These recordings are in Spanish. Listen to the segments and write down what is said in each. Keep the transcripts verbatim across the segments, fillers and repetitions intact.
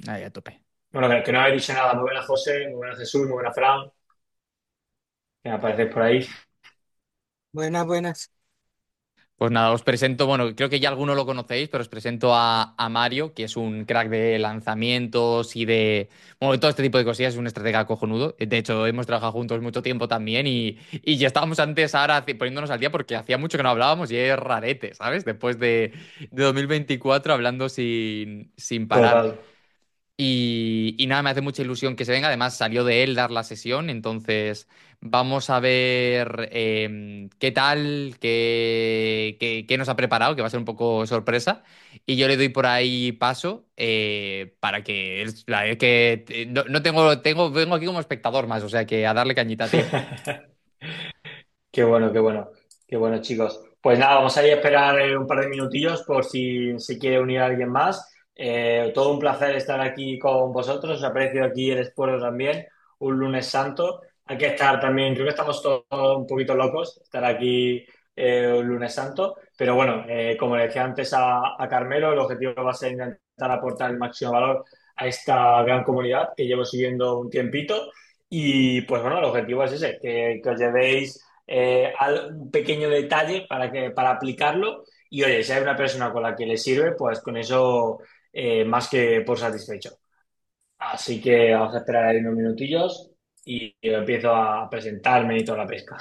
Ahí a tope. Bueno, que, que no habéis dicho nada. Muy buena José, muy buena Jesús, muy buena Fran, que me aparecéis por ahí. Buenas, buenas. Pues nada, os presento, bueno, creo que ya alguno lo conocéis, pero os presento a, a Mario, que es un crack de lanzamientos y de, bueno, de todo este tipo de cosillas, es un estratega cojonudo. De hecho, hemos trabajado juntos mucho tiempo también y, y ya estábamos antes ahora haci- poniéndonos al día porque hacía mucho que no hablábamos y es rarete, ¿sabes? Después de, de dos mil veinticuatro hablando sin, sin parar. Total. Y, y nada, me hace mucha ilusión que se venga. Además, salió de él dar la sesión. Entonces, vamos a ver eh, qué tal, qué, qué- qué nos ha preparado, que va a ser un poco sorpresa. Y yo le doy por ahí paso eh, para que. él- la- es que eh, no, no tengo, tengo, vengo aquí como espectador más, o sea que a darle cañita, tío. Qué bueno, qué bueno, qué bueno, chicos. Pues nada, vamos a ir a esperar eh, un par de minutillos por si se quiere unir alguien más. Eh, todo un placer estar aquí con vosotros. Os aprecio aquí el esfuerzo también. Un lunes santo. Hay que estar también, creo que estamos todos un poquito locos, estar aquí eh, un lunes santo. Pero bueno, eh, como le decía antes a, a Carmelo, el objetivo va a ser intentar aportar el máximo valor a esta gran comunidad que llevo siguiendo un tiempito. Y pues bueno, el objetivo es ese, que, que os llevéis eh, al- un pequeño detalle para, que, para aplicarlo y oye, si hay una persona con la que le sirve, pues con eso eh, más que por satisfecho. Así que vamos a esperar ahí unos minutillos y yo empiezo a presentarme y toda la pesca.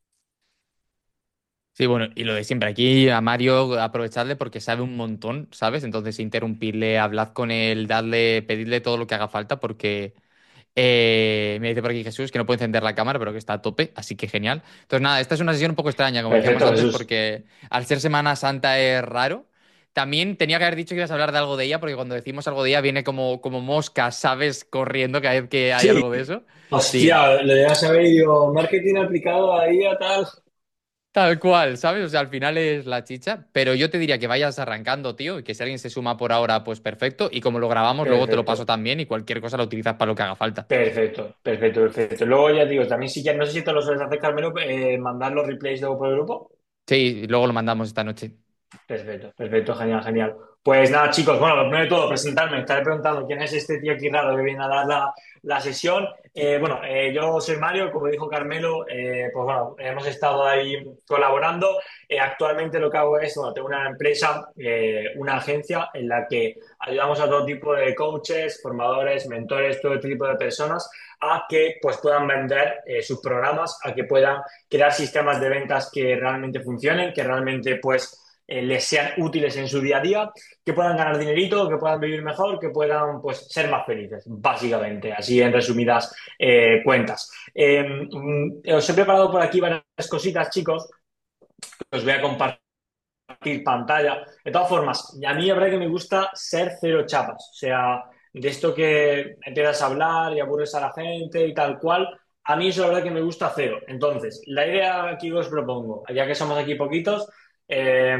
Sí, bueno, y lo de siempre, aquí a Mario aprovechadle porque sabe un montón, ¿sabes? Entonces interrumpirle, hablad con él, dadle, pedirle todo lo que haga falta porque eh, me dice por aquí Jesús que no puede encender la cámara, pero que está a tope, así que genial. Entonces nada, esta es una sesión un poco extraña, como decíamos Perfecto, antes, Jesús. porque al ser Semana Santa es raro. También tenía que haber dicho que ibas a hablar de algo de ella, porque cuando decimos algo de ella viene como, como mosca, ¿sabes? Corriendo cada vez que hay Sí, algo de eso. Sí, hostia, lo llegas a ver y digo, marketing aplicado ahí a tal. tal cual, ¿sabes? O sea, al final es la chicha, pero yo te diría que vayas arrancando, tío, y que si alguien se suma por ahora, pues perfecto. Y como lo grabamos, luego te lo paso Perfecto. también y cualquier cosa lo utilizas para lo que haga falta. Perfecto, perfecto, perfecto. Luego ya digo, también si quieres, no sé si te lo sueles hacer, Carmelo, eh, mandar los replays luego por el grupo. Sí, luego lo mandamos esta noche. Perfecto, perfecto, genial, genial. Pues nada, chicos, bueno, lo primero de todo, presentarme. Estaré preguntando quién es este tío aquí raro que viene a dar la, la sesión. Eh, bueno, eh, yo soy Mario, como dijo Carmelo, eh, pues bueno, hemos estado ahí colaborando. Eh, actualmente lo que hago es, bueno, tengo una empresa, eh, una agencia en la que ayudamos a todo tipo de coaches, formadores, mentores, todo este tipo de personas a que pues puedan vender eh, sus programas, a que puedan crear sistemas de ventas que realmente funcionen, que realmente pues eh, les sean útiles en su día a día, que puedan ganar dinerito, que puedan vivir mejor, que puedan pues ser más felices, básicamente, así en resumidas eh, cuentas. Eh, mm, os he preparado por aquí varias cositas, chicos, que os voy a compartir pantalla. De todas formas, a mí la verdad que me gusta ser cero chapas, o sea, de esto que empiezas a hablar y aburres a la gente y tal cual. A mí eso la verdad que me gusta cero. Entonces, la idea que os propongo, ya que somos aquí poquitos, eh,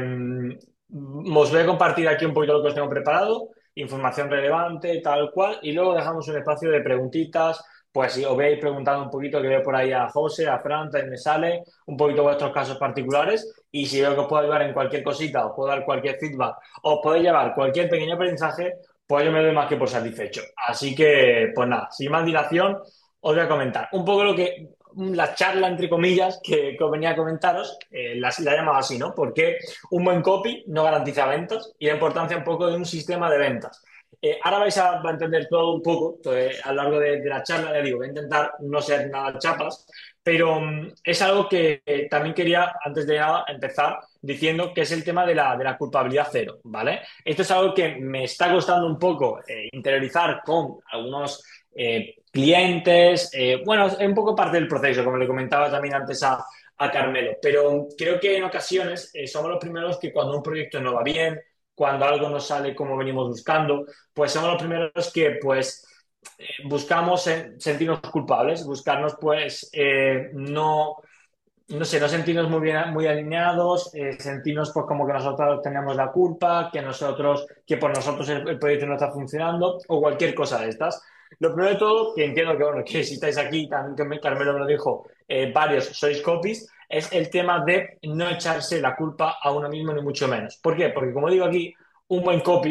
os voy a compartir aquí un poquito lo que os tengo preparado, información relevante, tal cual, y luego dejamos un espacio de preguntitas, pues si os veis preguntando un poquito, que veo por ahí a José, a Fran, también me sale, un poquito vuestros casos particulares, y si veo que os puedo ayudar en cualquier cosita, os puedo dar cualquier feedback, os podéis llevar cualquier pequeño aprendizaje, pues yo me doy más que por satisfecho. Así que, pues nada, sin más dilación, os voy a comentar un poco lo que, la charla, entre comillas, que, que os venía a comentaros, eh, la, la he llamado así, ¿no? Porque un buen copy no garantiza ventas y la importancia un poco de un sistema de ventas. Eh, ahora vais a, a, entender todo un poco eh, a lo largo de, de, la charla, ya digo, voy a intentar no ser nada chapas, pero um, es algo que eh, también quería, antes de nada, empezar diciendo que es el tema de la, de la culpabilidad cero, ¿vale? Esto es algo que me está costando un poco eh, interiorizar con algunos eh, clientes, eh, bueno, es un poco parte del proceso, como le comentaba también antes a, a Carmelo, pero creo que en ocasiones eh, somos los primeros que cuando un proyecto no va bien, cuando algo no sale como venimos buscando, pues somos los primeros que pues eh, buscamos eh, sentirnos culpables, buscarnos pues eh, no, no sé, no sentirnos muy bien, muy alineados, eh, sentirnos pues como que nosotros tenemos la culpa, que nosotros, que por nosotros el, el proyecto no está funcionando o cualquier cosa de estas. Lo primero de todo, que entiendo que, bueno, que si estáis aquí, también que me- Carmelo me lo dijo, eh, varios sois copies, es el tema de no echarse la culpa a uno mismo, ni mucho menos. ¿Por qué? Porque como digo aquí, un buen copy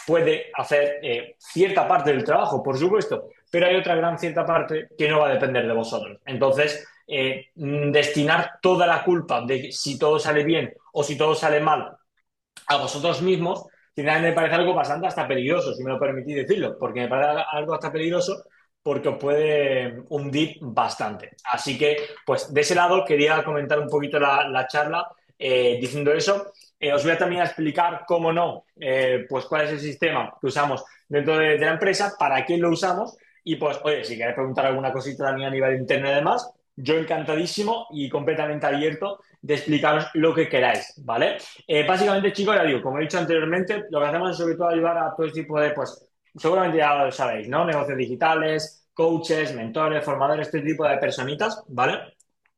puede hacer eh, cierta parte del trabajo, por supuesto, pero hay otra gran cierta parte que no va a depender de vosotros. Entonces, eh, destinar toda la culpa de si todo sale bien o si todo sale mal a vosotros mismos, finalmente me parece algo bastante hasta peligroso, si me lo permitís decirlo, porque me parece algo hasta peligroso porque os puede hundir bastante. Así que, pues, de ese lado quería comentar un poquito la, la charla eh, diciendo eso. Eh, os voy a también a explicar, cómo no, eh, pues cuál es el sistema que usamos dentro de, de la empresa, para qué lo usamos y, pues, oye, si queréis preguntar alguna cosita también a nivel interno y demás, yo encantadísimo y completamente abierto de explicaros lo que queráis, ¿vale? Eh, básicamente, chicos, ya digo, como he dicho anteriormente, lo que hacemos es sobre todo ayudar a todo este tipo de, pues, seguramente ya lo sabéis, ¿no? Negocios digitales, coaches, mentores, formadores, este tipo de personitas, ¿vale?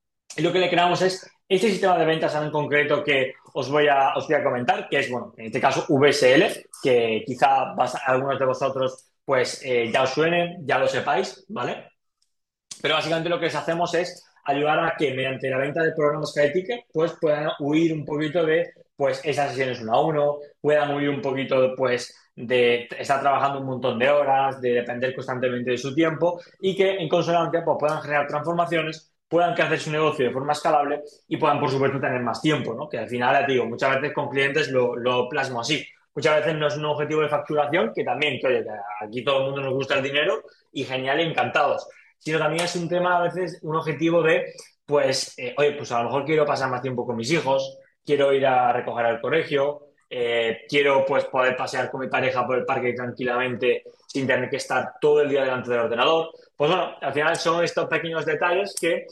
Y lo que le creamos es este sistema de ventas en concreto que os voy a, os voy a comentar, que es, bueno, en este caso V S L, que quizá algunos de vosotros pues eh, ya os suenen, ya lo sepáis, ¿vale? Pero básicamente lo que les hacemos es ayudar a que mediante la venta de programas Sky Ticket pues puedan huir un poquito de pues esas sesiones uno a uno, puedan huir un poquito pues de estar trabajando un montón de horas, de depender constantemente de su tiempo y que en consonancia pues puedan generar transformaciones, puedan crecer su negocio de forma escalable y puedan por supuesto tener más tiempo, ¿no? Que al final, ya te digo, muchas veces con clientes lo, lo plasmo así. Muchas veces no es un objetivo de facturación, que también, que oye, que aquí todo el mundo nos gusta el dinero y genial y encantados, sino también es un tema, a veces, un objetivo de, pues, eh, oye, pues a lo mejor quiero pasar más tiempo con mis hijos, quiero ir a recoger al colegio, eh, quiero, pues, poder pasear con mi pareja por el parque tranquilamente sin tener que estar todo el día delante del ordenador. Pues bueno, al final son estos pequeños detalles que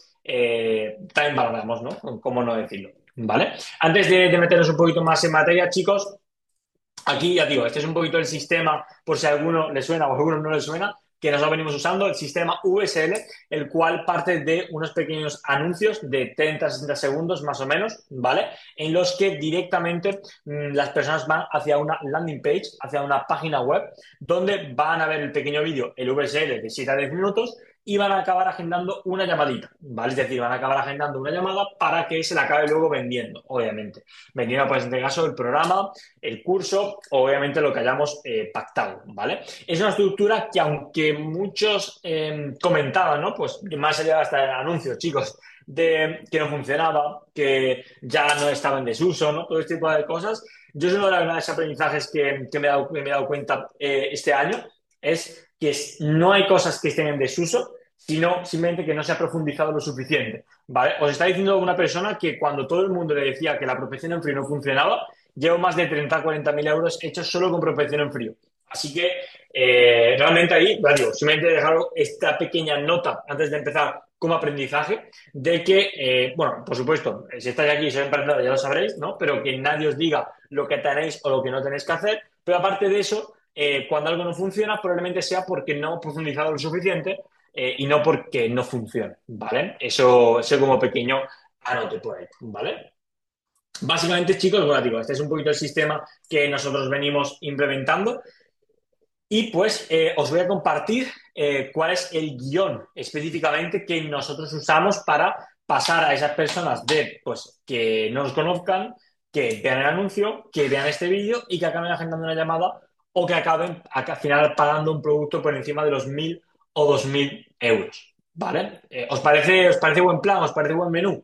eh, también valoramos, ¿no? ¿Cómo no decirlo? ¿Vale? Antes de, de meternos un poquito más en materia, chicos, aquí ya digo, este es un poquito el sistema, por si a alguno le suena o a alguno no le suena, que nosotros venimos usando, el sistema V S L, el cual parte de unos pequeños anuncios de treinta a sesenta segundos más o menos, ¿vale? En los que directamente mmm, las personas van hacia una landing page, hacia una página web, donde van a ver el pequeño vídeo, el V S L de siete a diez minutos, y van a acabar agendando una llamadita, ¿vale? Es decir, van a acabar agendando una llamada para que se la acabe luego vendiendo, obviamente. Vendiendo, pues, en este caso, el programa, el curso, obviamente lo que hayamos eh, pactado, ¿vale? Es una estructura que, aunque muchos eh, comentaban, ¿no? Pues más allá hasta el anuncio, chicos, de que no funcionaba, que ya no estaba en desuso, ¿no? Todo este tipo de cosas. Yo, es uno de los aprendizajes que, que, me he dado, que me he dado cuenta eh, este año, es que es, no hay cosas que estén en desuso, sino simplemente que no se ha profundizado lo suficiente, ¿vale? Os está diciendo una persona que, cuando todo el mundo le decía que la prospección en frío no funcionaba, llevo más de treinta a cuarenta mil euros hechos solo con prospección en frío. Así que eh, realmente ahí, ya digo, simplemente dejar esta pequeña nota antes de empezar como aprendizaje de que, eh, bueno, por supuesto, si estáis aquí y sois emprendedores ya lo sabréis, ¿no? Pero que nadie os diga lo que tenéis o lo que no tenéis que hacer. Pero aparte de eso, eh, cuando algo no funciona, probablemente sea porque no hemos profundizado lo suficiente eh, y no porque no funcione, ¿vale? Eso, eso como pequeño anote por ahí, ¿vale? Básicamente, chicos, bueno, digo, este es un poquito el sistema que nosotros venimos implementando y pues eh, os voy a compartir eh, cuál es el guión específicamente que nosotros usamos para pasar a esas personas de, pues, que no nos conozcan, que vean el anuncio, que vean este vídeo y que acaben agendando una llamada o que acaben al final pagando un producto por encima de los mil o dos mil euros, ¿vale? Eh, ¿os parece, os parece buen plan? ¿Os parece buen menú?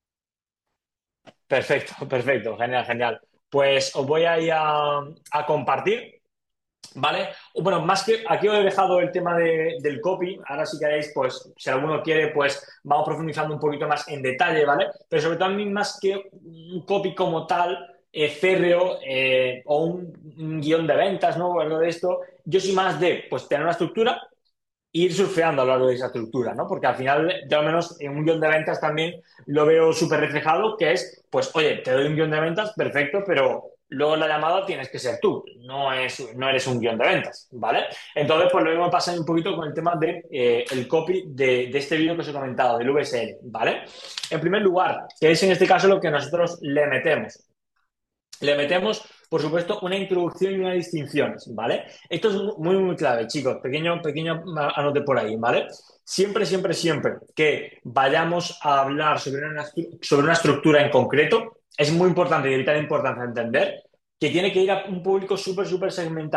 Perfecto, perfecto, genial, genial. Pues os voy a ir a, a compartir, ¿vale? Bueno, más que aquí os he dejado el tema de, del copy. Ahora, si queréis, pues si alguno quiere, pues vamos profundizando un poquito más en detalle, ¿vale? Pero sobre todo, a mí, más que un copy como tal, eh, férreo eh, o un, un guión de ventas, ¿no? O algo de esto, yo soy más de, pues, tener una estructura, ir surfeando a lo largo de esa estructura, ¿no? Porque al final, yo al menos en un guión de ventas también lo veo súper reflejado, que es, pues, oye, te doy un guión de ventas, perfecto, pero luego en la llamada tienes que ser tú, no, es, no eres un guión de ventas, ¿vale? Entonces, pues lo mismo pasa un poquito con el tema de eh, el copy de, de este vídeo que os he comentado, del V S L, ¿vale? En primer lugar, que es en este caso lo que nosotros le metemos. Le metemos, por supuesto, una introducción y unas distinciones, ¿vale? Esto es muy, muy clave, chicos. Pequeño, pequeño anote por ahí, ¿vale? Siempre, siempre, siempre que vayamos a hablar sobre una, sobre una estructura en concreto, es muy importante y de vital importancia entender que tiene que ir a un público súper, súper segmentado.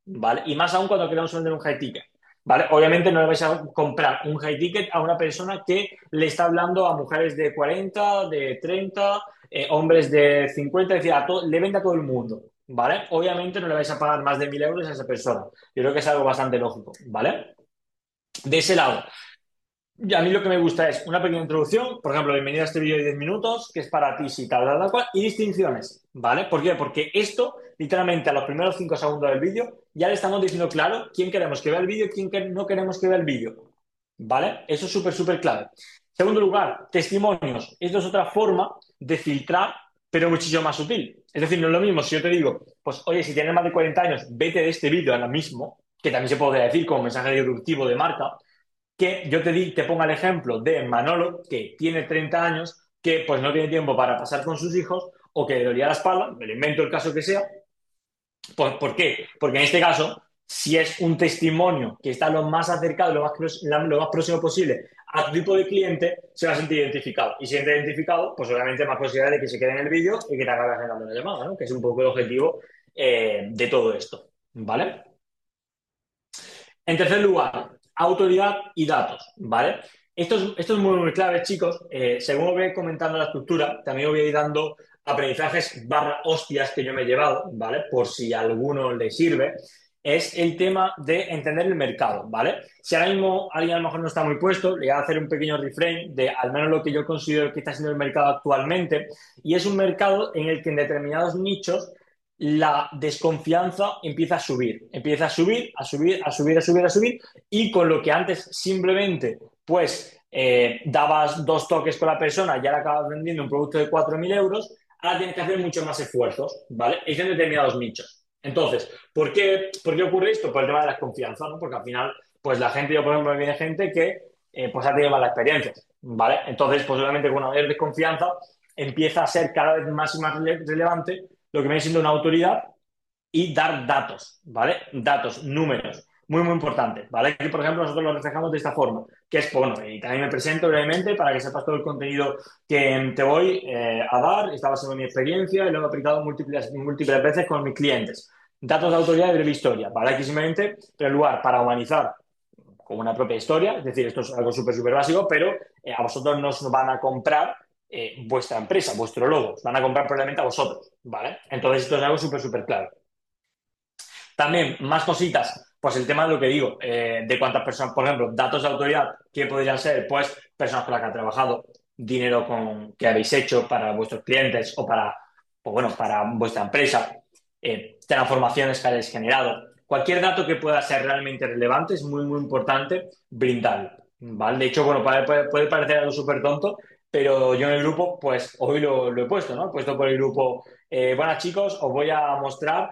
¿vale? Y más aún cuando queremos vender un high ticket, ¿vale? Obviamente no le vais a comprar un high ticket a una persona que le está hablando a mujeres de cuarenta, de treinta, eh, hombres de cincuenta, es decir, a todo, le vende a todo el mundo, ¿vale? Obviamente no le vais a pagar más de mil euros a esa persona. Yo creo que es algo bastante lógico, ¿vale? De ese lado. Y a mí lo que me gusta es una pequeña introducción, por ejemplo, bienvenido a este vídeo de diez minutos, que es para ti, si tal, tal, tal, cual, y distinciones, ¿vale? ¿Por qué? Porque esto, literalmente, a los primeros cinco segundos del vídeo, ya le estamos diciendo claro quién queremos que vea el vídeo y quién que- no queremos que vea el vídeo, ¿vale? Eso es súper, súper clave. Segundo lugar, testimonios. Esto es otra forma de filtrar, pero muchísimo más sutil. Es decir, no es lo mismo si yo te digo, pues, oye, si tienes más de cuarenta años, vete de este vídeo ahora mismo, que también se podría decir como mensaje disruptivo de marca, que yo te, di, te ponga el ejemplo de Manolo, que tiene treinta años, que pues no tiene tiempo para pasar con sus hijos o que le dolía la espalda, me lo invento el caso que sea. ¿Por, por qué? Porque en este caso, si es un testimonio que está lo más acercado, lo más, lo más próximo posible a tu tipo de cliente, se va a sentir identificado. Y si siente identificado, pues obviamente más posibilidad de que se quede en el vídeo y que te acabe generando una llamada, ¿no? Que es un poco el objetivo eh, de todo esto, ¿vale? En tercer lugar, autoridad y datos, ¿vale? Esto es, esto es muy, muy clave, chicos. Eh, según os voy comentando la estructura, también os voy a ir dando aprendizajes barra hostias que yo me he llevado, ¿vale? Por si a alguno le sirve. Es el tema de entender el mercado, ¿vale? Si ahora mismo alguien a lo mejor no está muy puesto, le voy a hacer un pequeño reframe de al menos lo que yo considero que está siendo el mercado actualmente. Y es un mercado en el que en determinados nichos la desconfianza empieza a subir, empieza a subir, a subir, a subir, a subir, a subir, y con lo que antes simplemente, pues, eh, dabas dos toques con la persona y ahora acabas vendiendo un producto de cuatro mil euros, ahora tienes que hacer muchos más esfuerzos, ¿vale? Y en determinados nichos. Entonces, ¿por qué, ¿por qué ocurre esto? Por el tema de la desconfianza, ¿no? Porque al final, pues la gente, yo por ejemplo, me viene gente que, eh, pues ha tenido malas experiencias, ¿vale? Entonces, pues obviamente con una mayor desconfianza empieza a ser cada vez más y más rele relevante lo que viene siendo una autoridad y dar datos, ¿vale? Datos, números, muy, muy importantes, ¿vale? Aquí, por ejemplo, nosotros lo reflejamos de esta forma, que es, bueno, y también me presento brevemente para que sepas todo el contenido que te voy eh, a dar, está basado en mi experiencia y lo he aplicado múltiples, múltiples veces con mis clientes. Datos de autoridad y breve historia, ¿vale? Aquí simplemente, en primer lugar, para humanizar con una propia historia, es decir, esto es algo súper, súper básico, pero eh, a vosotros no os van a comprar eh, vuestra empresa, vuestro logo, os van a comprar probablemente a vosotros, ¿vale? Entonces esto es algo súper, súper claro. También, más cositas, pues el tema de lo que digo, eh, de cuántas personas, por ejemplo, datos de autoridad, ¿qué podrían ser? Pues personas con las que han trabajado, dinero con, que habéis hecho para vuestros clientes o para, o bueno, para vuestra empresa, eh, transformaciones que hayáis generado. Cualquier dato que pueda ser realmente relevante es muy, muy importante brindarlo, ¿vale? De hecho, bueno, puede, puede, puede parecer algo súper tonto, pero yo en el grupo, pues hoy lo, lo he puesto, ¿no? He puesto por el grupo, eh, buenas chicos, os voy a mostrar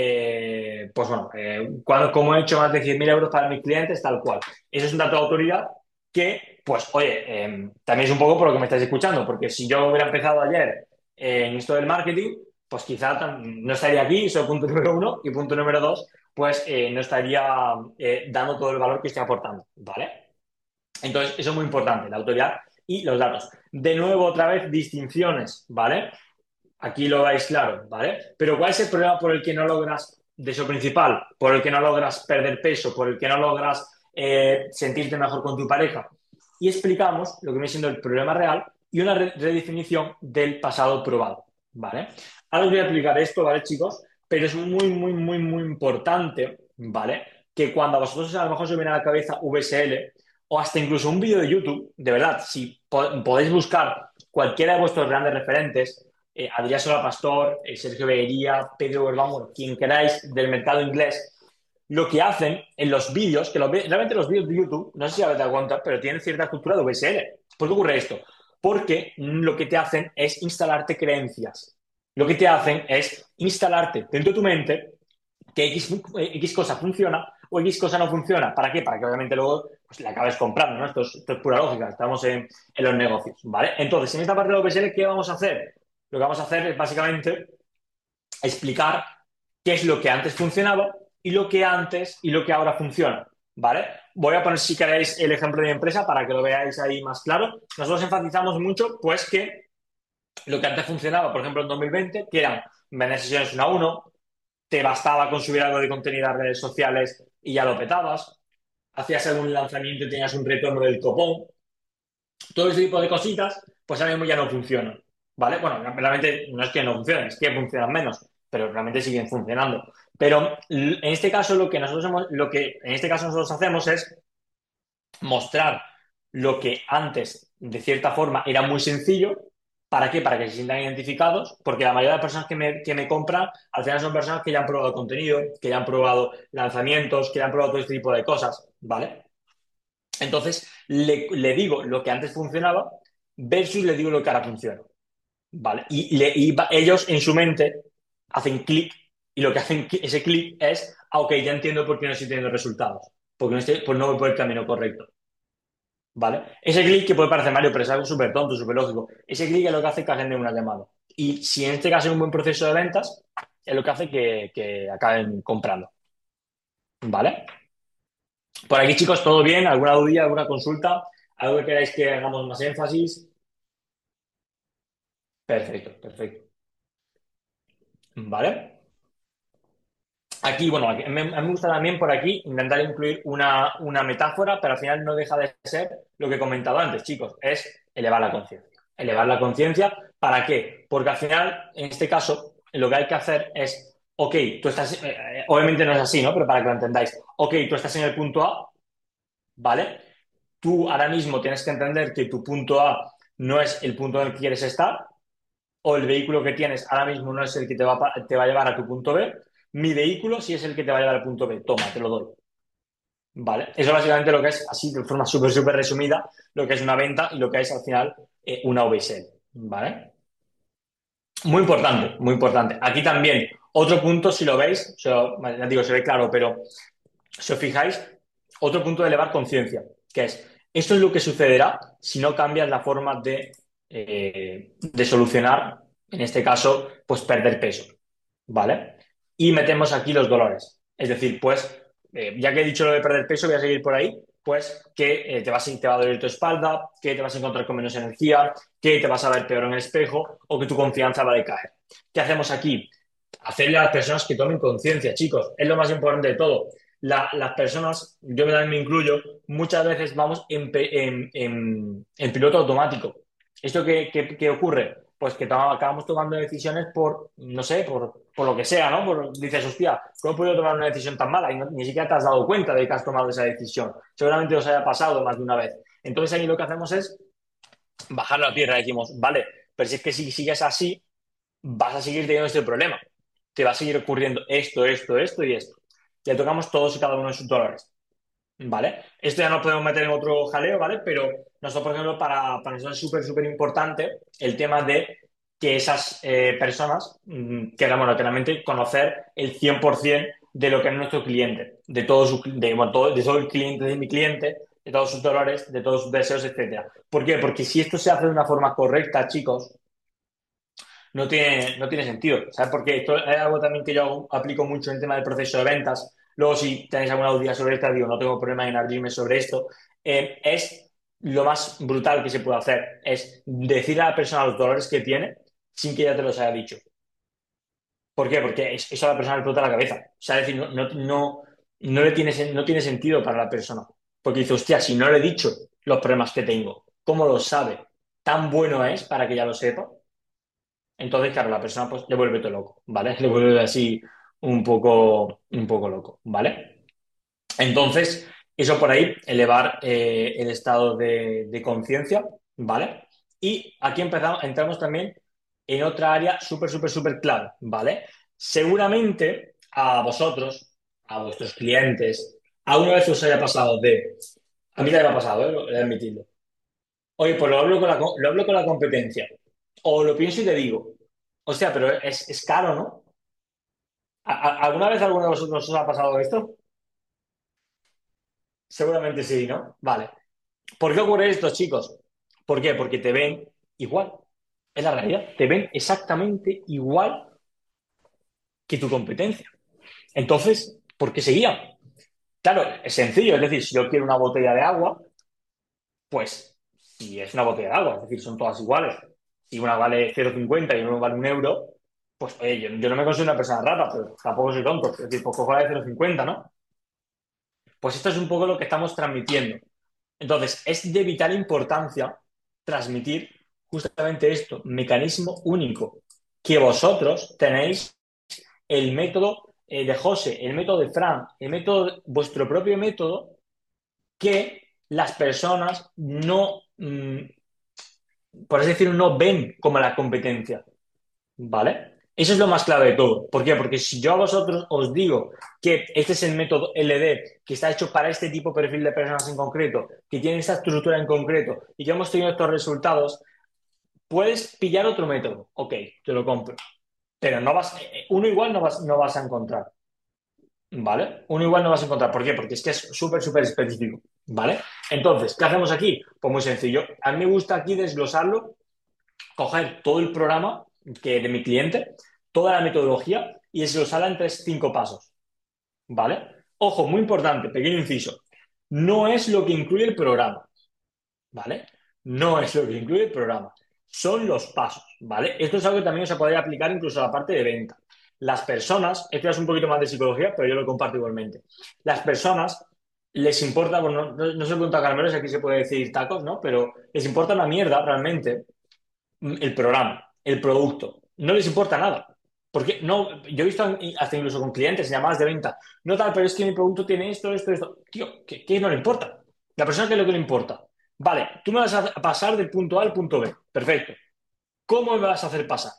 eh, pues bueno, eh, cuando, como he hecho más de cien mil euros para mis clientes, tal cual. Eso es un dato de autoridad que, pues, oye, eh, también es un poco por lo que me estáis escuchando, porque si yo hubiera empezado ayer eh, en esto del marketing, pues quizá no estaría aquí, eso es punto número uno, y punto número dos, pues eh, no estaría eh, dando todo el valor que estoy aportando, ¿vale? Entonces, eso es muy importante, la autoridad y los datos. De nuevo, otra vez, distinciones, ¿vale? Aquí lo veis claro, ¿vale? Pero ¿cuál es el problema por el que no logras, de eso principal, por el que no logras perder peso, por el que no logras eh, sentirte mejor con tu pareja? Y explicamos lo que viene siendo el problema real y una re redefinición del pasado probado, ¿vale? Ahora os voy a explicar esto, ¿vale, chicos? Pero es muy, muy, muy, muy importante, ¿vale? Que cuando a vosotros a lo mejor se viene a la cabeza V S L o hasta incluso un vídeo de YouTube, de verdad, si po podéis buscar cualquiera de vuestros grandes referentes, eh, Adrián Sola Pastor, eh, Sergio Beguería, Pedro Urbán, bueno, quien queráis del mercado inglés, lo que hacen en los vídeos, que lo, realmente los vídeos de YouTube, no sé si habéis dado cuenta, pero tienen cierta estructura de V S L. ¿Por qué ocurre esto? Porque lo que te hacen es instalarte creencias. Lo que te hacen es instalarte dentro de tu mente que X, X cosa funciona o X cosa no funciona. ¿Para qué? Para que obviamente luego pues, la acabes comprando, ¿no? Esto es, esto es pura lógica, estamos en, en, los negocios, ¿vale? Entonces, en esta parte de la V S L, ¿qué vamos a hacer? Lo que vamos a hacer es básicamente explicar qué es lo que antes funcionaba y lo que antes y lo que ahora funciona, ¿vale? Voy a poner, si queréis, el ejemplo de mi empresa para que lo veáis ahí más claro. Nosotros enfatizamos mucho, pues, que lo que antes funcionaba, por ejemplo, en dos mil veinte, que eran vender sesiones uno a uno, te bastaba con subir algo de contenido a redes sociales y ya lo petabas. Hacías algún lanzamiento y tenías un retorno del copón. Todo ese tipo de cositas, pues ahora mismo ya no funcionan, ¿vale? Bueno, realmente no es que no funcionen, es que funcionan menos, pero realmente siguen funcionando. Pero en este caso lo que nosotros hemos, lo que en este caso nosotros hacemos es mostrar lo que antes, de cierta forma, era muy sencillo. ¿Para qué? Para que se sientan identificados, porque la mayoría de las personas que me, que me compran, al final son personas que ya han probado contenido, que ya han probado lanzamientos, que ya han probado todo este tipo de cosas, ¿vale? Entonces, le, le digo lo que antes funcionaba versus le digo lo que ahora funciona, ¿vale? Y, le, y va- ellos en su mente hacen clic y lo que hacen cli- ese clic es, ah, ok, ya entiendo por qué no estoy teniendo resultados, porque no, estoy, pues no voy por el camino correcto. ¿Vale? Ese clic que puede parecer Mario, pero es algo súper tonto, súper lógico. Ese clic es lo que hace que agenden una llamada. Y si en este caso es un buen proceso de ventas, es lo que hace que, que acaben comprando. ¿Vale? Por aquí, chicos, ¿todo bien? ¿Alguna duda, alguna consulta? ¿Algo que queráis que hagamos más énfasis? Perfecto, perfecto. ¿Vale? Aquí, bueno, aquí- me- a mí me gusta también por aquí intentar incluir una, una metáfora, pero al final no deja de ser lo que he comentado antes, chicos, es elevar la conciencia. Elevar la conciencia, ¿para qué? Porque al final, en este caso, lo que hay que hacer es, ok, tú estás, eh, eh, obviamente no es así, ¿no? Pero para que lo entendáis, ok, tú estás en el punto A, ¿vale? Tú ahora mismo tienes que entender que tu punto A no es el punto en el que quieres estar, o el vehículo que tienes ahora mismo no es el que te va, a, te va a llevar a tu punto B, mi vehículo sí es el que te va a llevar al punto B. Toma, te lo doy. ¿Vale? Eso básicamente lo que es, así de forma súper, súper resumida, lo que es una venta y lo que es al final eh, una O V S L. ¿Vale? Muy importante, muy importante. Aquí también, otro punto, si lo veis, so, ya digo, se ve claro, pero si os fijáis, otro punto de elevar conciencia, que es, esto es lo que sucederá si no cambias la forma de, eh, de solucionar, en este caso, pues perder peso, ¿vale? Y metemos aquí los dolores. Es decir, pues, eh, ya que he dicho lo de perder peso, voy a seguir por ahí, pues que eh, te, vas a, te va a doler tu espalda, que te vas a encontrar con menos energía, que te vas a ver peor en el espejo o que tu confianza va a decaer. ¿Qué hacemos aquí? Hacerle a las personas que tomen conciencia, chicos. Es lo más importante de todo. La, las personas, yo también me incluyo, muchas veces vamos en, en, en, en piloto automático. ¿Esto qué, qué, qué ocurre? Pues que acabamos tomando decisiones por, no sé, por, por lo que sea, ¿no? Por, dices, hostia, ¿cómo he podido tomar una decisión tan mala? Y no, ni siquiera te has dado cuenta de que has tomado esa decisión. Seguramente os haya pasado más de una vez. Entonces ahí lo que hacemos es bajar a tierra. Decimos, vale, pero si es que si sigues así, vas a seguir teniendo este problema. Te va a seguir ocurriendo esto, esto, esto y esto. Ya tocamos todos y cada uno de sus dolores. ¿Vale? Esto ya no lo podemos meter en otro jaleo, ¿vale? Pero nosotros, por ejemplo, para, para nosotros es súper, súper importante el tema de que esas eh, personas mm, quieran, bueno, claramente conocer el cien por ciento de lo que es nuestro cliente, de todo, su, de, bueno, todo, de todo el cliente de mi cliente, de todos sus dolores, de todos sus deseos, etcétera. ¿Por qué? Porque si esto se hace de una forma correcta, chicos, no tiene, no tiene sentido. ¿Sabes? Porque esto es algo también que yo hago- aplico mucho en el tema del proceso de ventas. Luego, si tenéis alguna duda sobre esto, digo, no tengo problema en abrirme sobre esto. Eh, es lo más brutal que se puede hacer. Es decirle a la persona los dolores que tiene sin que ella te los haya dicho. ¿Por qué? Porque es- eso a la persona le explota la cabeza. O sea, es decir, no, no, no, no le tiene, sen- no tiene sentido para la persona. Porque dice, hostia, si no le he dicho los problemas que tengo, ¿cómo lo sabe? ¿Tan bueno es para que ella lo sepa? Entonces, claro, la persona pues le vuelve todo loco, ¿vale? Le vuelve así un poco, un poco loco, ¿vale? Entonces, eso por ahí, elevar eh, el estado de, de conciencia, ¿vale? Y aquí empezamos, entramos también en otra área súper, súper, súper clave, ¿vale? Seguramente a vosotros, a vuestros clientes, alguna vez os haya pasado de, a mí también me ha pasado, ¿eh? Lo he admitido. Oye, pues lo hablo con la, co- lo hablo con la competencia. O lo pienso y te digo, o sea, pero es, es caro, ¿no? ¿A- a- ¿Alguna vez a alguno de vosotros os ha pasado esto? Seguramente sí, ¿no? Vale. ¿Por qué ocurre esto, chicos? ¿Por qué? Porque te ven igual. Es la realidad. Te ven exactamente igual que tu competencia. Entonces, ¿por qué seguían? Claro, es sencillo. Es decir, si yo quiero una botella de agua, pues si es una botella de agua, es decir, son todas iguales. Si una vale cero coma cincuenta y una vale un euro, pues oye, yo, yo no me considero una persona rata, pero tampoco soy tonto. Es decir, pues cojo la de cero coma cincuenta, ¿no? Pues esto es un poco lo que estamos transmitiendo. Entonces, es de vital importancia transmitir justamente esto, mecanismo único, que vosotros tenéis el método eh, de José, el método de Fran, el método, vuestro propio método, que las personas no, mm, por así decirlo, no ven como la competencia, ¿vale? Eso es lo más clave de todo. ¿Por qué? Porque si yo a vosotros os digo que este es el método L D, que está hecho para este tipo de perfil de personas en concreto, que tiene esta estructura en concreto y que hemos tenido estos resultados, puedes pillar otro método. Ok, te lo compro. Pero no vas, eh, uno igual no vas, no vas a encontrar. ¿Vale? Uno igual no vas a encontrar. ¿Por qué? Porque es que es súper, súper específico. ¿Vale? Entonces, ¿qué hacemos aquí? Pues muy sencillo. A mí me gusta aquí desglosarlo, coger todo el programa que de mi cliente, toda la metodología y desglosarla en tres, cinco pasos. ¿Vale? Ojo, muy importante, pequeño inciso. No es lo que incluye el programa. ¿Vale? No es lo que incluye el programa. Son los pasos. ¿Vale? Esto es algo que también se podría aplicar incluso a la parte de venta. Las personas, esto ya es un poquito más de psicología, pero yo lo comparto igualmente. Las personas les importa, bueno, no, no se pregunta a Carmelo si aquí se puede decir tacos, ¿no? Pero les importa una mierda realmente el programa, el producto. No les importa nada. Porque no, yo he visto hasta incluso con clientes en llamadas de venta, no tal, pero es que mi producto tiene esto, esto, esto. Tío, ¿qué, qué no le importa? La persona, ¿qué es lo que le importa? Vale, tú me vas a pasar del punto A al punto B. Perfecto. ¿Cómo me vas a hacer pasar?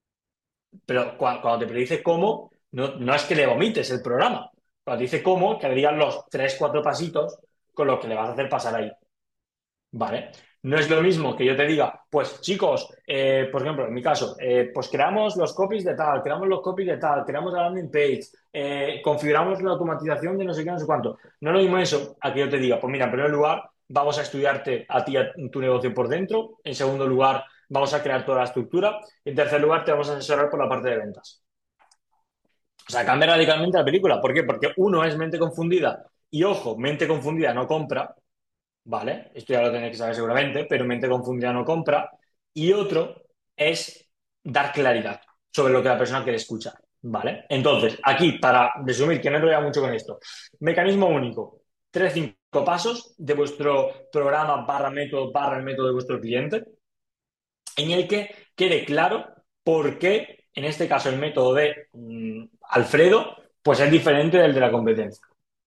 Pero cu- cuando te dice cómo, no, no es que le vomites el programa. Cuando te dice cómo, que le digan los tres, cuatro pasitos con los que le vas a hacer pasar ahí. ¿Vale? No es lo mismo que yo te diga, pues chicos, eh, por ejemplo, en mi caso, eh, pues creamos los copies de tal, creamos los copies de tal, creamos la landing page, eh, configuramos la automatización de no sé qué, no sé cuánto. No es lo mismo eso a que yo te diga, pues mira, en primer lugar, vamos a estudiarte a ti, a tu negocio por dentro. En segundo lugar, vamos a crear toda la estructura. En tercer lugar, te vamos a asesorar por la parte de ventas. O sea, cambia radicalmente la película. ¿Por qué? Porque uno es mente confundida y, ojo, mente confundida no compra. ¿Vale? Esto ya lo tenéis que saber seguramente, pero mente confundida no compra. Y otro es dar claridad sobre lo que la persona quiere escuchar, ¿vale? Entonces, aquí, para resumir, que no he enrollado mucho con esto, mecanismo único, tres, cinco pasos de vuestro programa barra método barra el método de vuestro cliente, en el que quede claro por qué, en este caso, el método de mm, Alfredo, pues es diferente del de la competencia,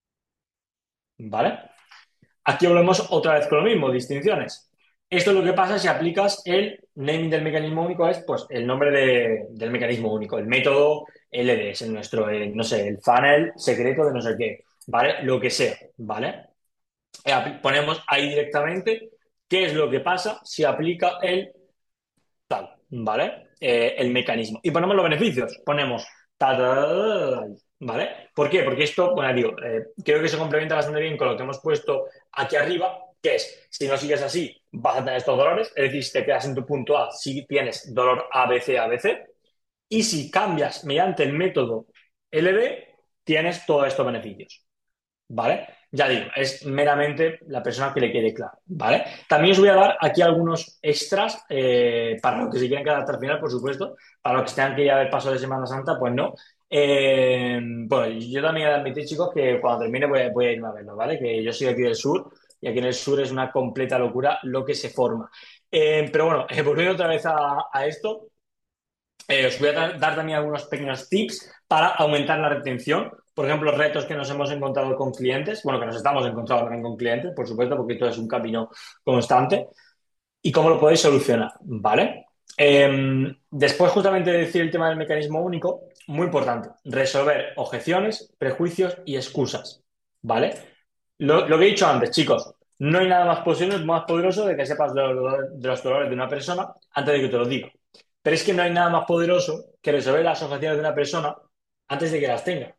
¿vale? Aquí volvemos otra vez con lo mismo, distinciones. Esto es lo que pasa si aplicas el naming del mecanismo único, es pues el nombre de- del mecanismo único, el método L D, es el nuestro, el, no sé, el funnel secreto de no sé qué, ¿vale? Lo que sea, ¿vale? Eh, apl- ponemos ahí directamente qué es lo que pasa si aplica el tal, ¿vale? Eh, el mecanismo. Y ponemos los beneficios. Ponemos tal, tal, tal, tal, ¿vale? ¿Por qué? Porque esto, bueno, digo, eh, creo que se complementa bastante bien con lo que hemos puesto aquí arriba, que es, si no sigues así, vas a tener estos dolores, es decir, si te quedas en tu punto A, si tienes dolor A B C, A B C, y si cambias mediante el método L B, tienes todos estos beneficios. ¿Vale? Ya digo, es meramente la persona que le quede claro, ¿vale? También os voy a dar aquí algunos extras eh, para los que se quieran quedar hasta el final, por supuesto, para los que tengan que ir a ver paso de Semana Santa, pues no. Eh, bueno, yo también he de admitir, chicos, que cuando termine voy a, voy a irme a verlo, ¿vale? Que yo soy de aquí del sur y aquí en el sur es una completa locura lo que se forma. Eh, pero bueno, eh, volviendo otra vez a, a esto, eh, os voy a dar, dar también algunos pequeños tips para aumentar la retención. Por ejemplo, retos que nos hemos encontrado con clientes, bueno, que nos estamos encontrando también con clientes, por supuesto, porque esto es un camino constante, y cómo lo podéis solucionar, ¿vale? Eh, después, justamente de decir el tema del mecanismo único, muy importante, resolver objeciones, prejuicios y excusas, ¿vale? Lo, lo que he dicho antes, chicos, no hay nada más posible, más poderoso de que sepas de los, de los dolores de una persona antes de que te lo diga. Pero es que no hay nada más poderoso que resolver las objeciones de una persona antes de que las tenga.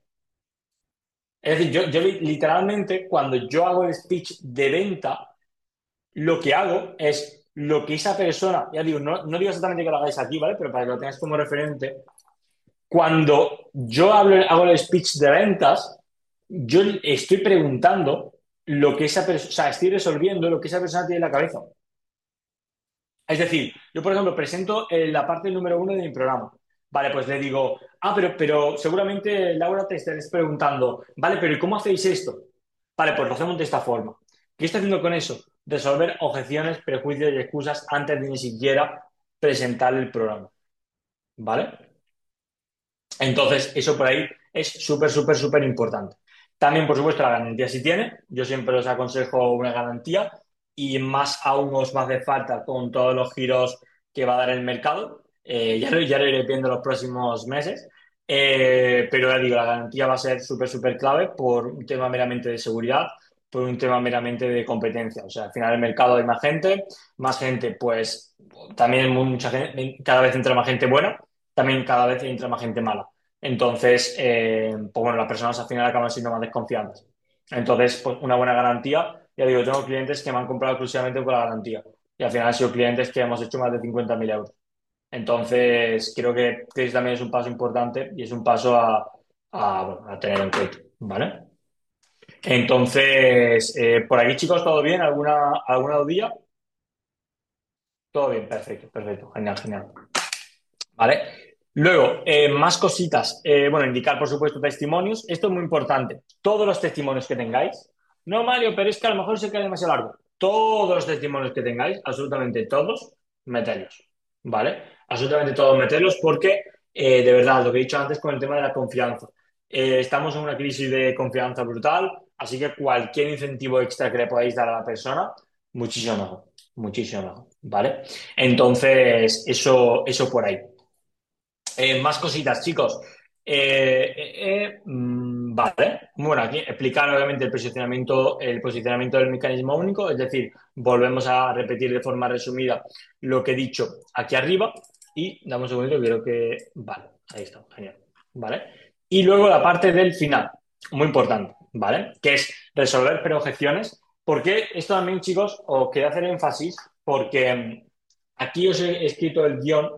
Es decir, yo, yo literalmente, cuando yo hago el speech de venta, lo que hago es lo que esa persona, ya digo, no, no digo exactamente que lo hagáis aquí, ¿vale? Pero para que lo tengáis como referente, cuando yo hablo, hago el speech de ventas, yo estoy preguntando lo que esa persona, o sea, estoy resolviendo lo que esa persona tiene en la cabeza. Es decir, yo, por ejemplo, presento eh, la parte número uno de mi programa. Vale, pues le digo, ah, pero, pero seguramente Laura te estés preguntando, vale, pero ¿y cómo hacéis esto? Vale, pues lo hacemos de esta forma. ¿Qué está haciendo con eso? Resolver objeciones, prejuicios y excusas antes de ni siquiera presentar el programa. ¿Vale? Entonces, eso por ahí es súper, súper, súper importante. También, por supuesto, la garantía si tiene. Yo siempre os aconsejo una garantía y más aún os va a hacer falta con todos los giros que va a dar el mercado. Eh, ya lo, ya lo iré viendo los próximos meses. Eh, pero ya digo, la garantía va a ser súper, súper clave por un tema meramente de seguridad, por un tema meramente de competencia. O sea, al final el mercado hay más gente, más gente, pues también mucha gente, cada vez entra más gente buena, también cada vez entra más gente mala. Entonces, eh, pues bueno, las personas al final acaban siendo más desconfiadas. Entonces, pues una buena garantía. Ya digo, tengo clientes que me han comprado exclusivamente por la garantía. Y al final han sido clientes que hemos hecho más de cincuenta mil euros. Entonces, creo que, que eso también es un paso importante y es un paso a, a, bueno, a tener en cuenta. ¿Vale? Entonces, eh, por aquí, chicos, ¿todo bien? ¿Alguna, alguna dudilla? Todo bien, perfecto, perfecto. Genial, genial. ¿Vale? Luego, eh, más cositas. Eh, bueno, indicar, por supuesto, testimonios. Esto es muy importante. Todos los testimonios que tengáis. No, Mario, pero es que a lo mejor se queda demasiado largo. Todos los testimonios que tengáis, absolutamente todos, meterlos. ¿Vale? Absolutamente todos meterlos porque, eh, de verdad, lo que he dicho antes con el tema de la confianza. Eh, estamos en una crisis de confianza brutal, así que cualquier incentivo extra que le podáis dar a la persona, muchísimo mejor. Muchísimo mejor. ¿Vale? Entonces, eso, eso por ahí. Eh, más cositas, chicos. Eh, eh, eh, mm, vale. Bueno, aquí explicar obviamente el posicionamiento, el posicionamiento del mecanismo único, es decir, volvemos a repetir de forma resumida lo que he dicho aquí arriba y damos un segundo, creo que. Vale, ahí está, genial. Vale. Y luego la parte del final, muy importante, ¿vale? Que es resolver preobjeciones. Porque esto también, chicos, os quería hacer énfasis porque mm, aquí os he escrito el guión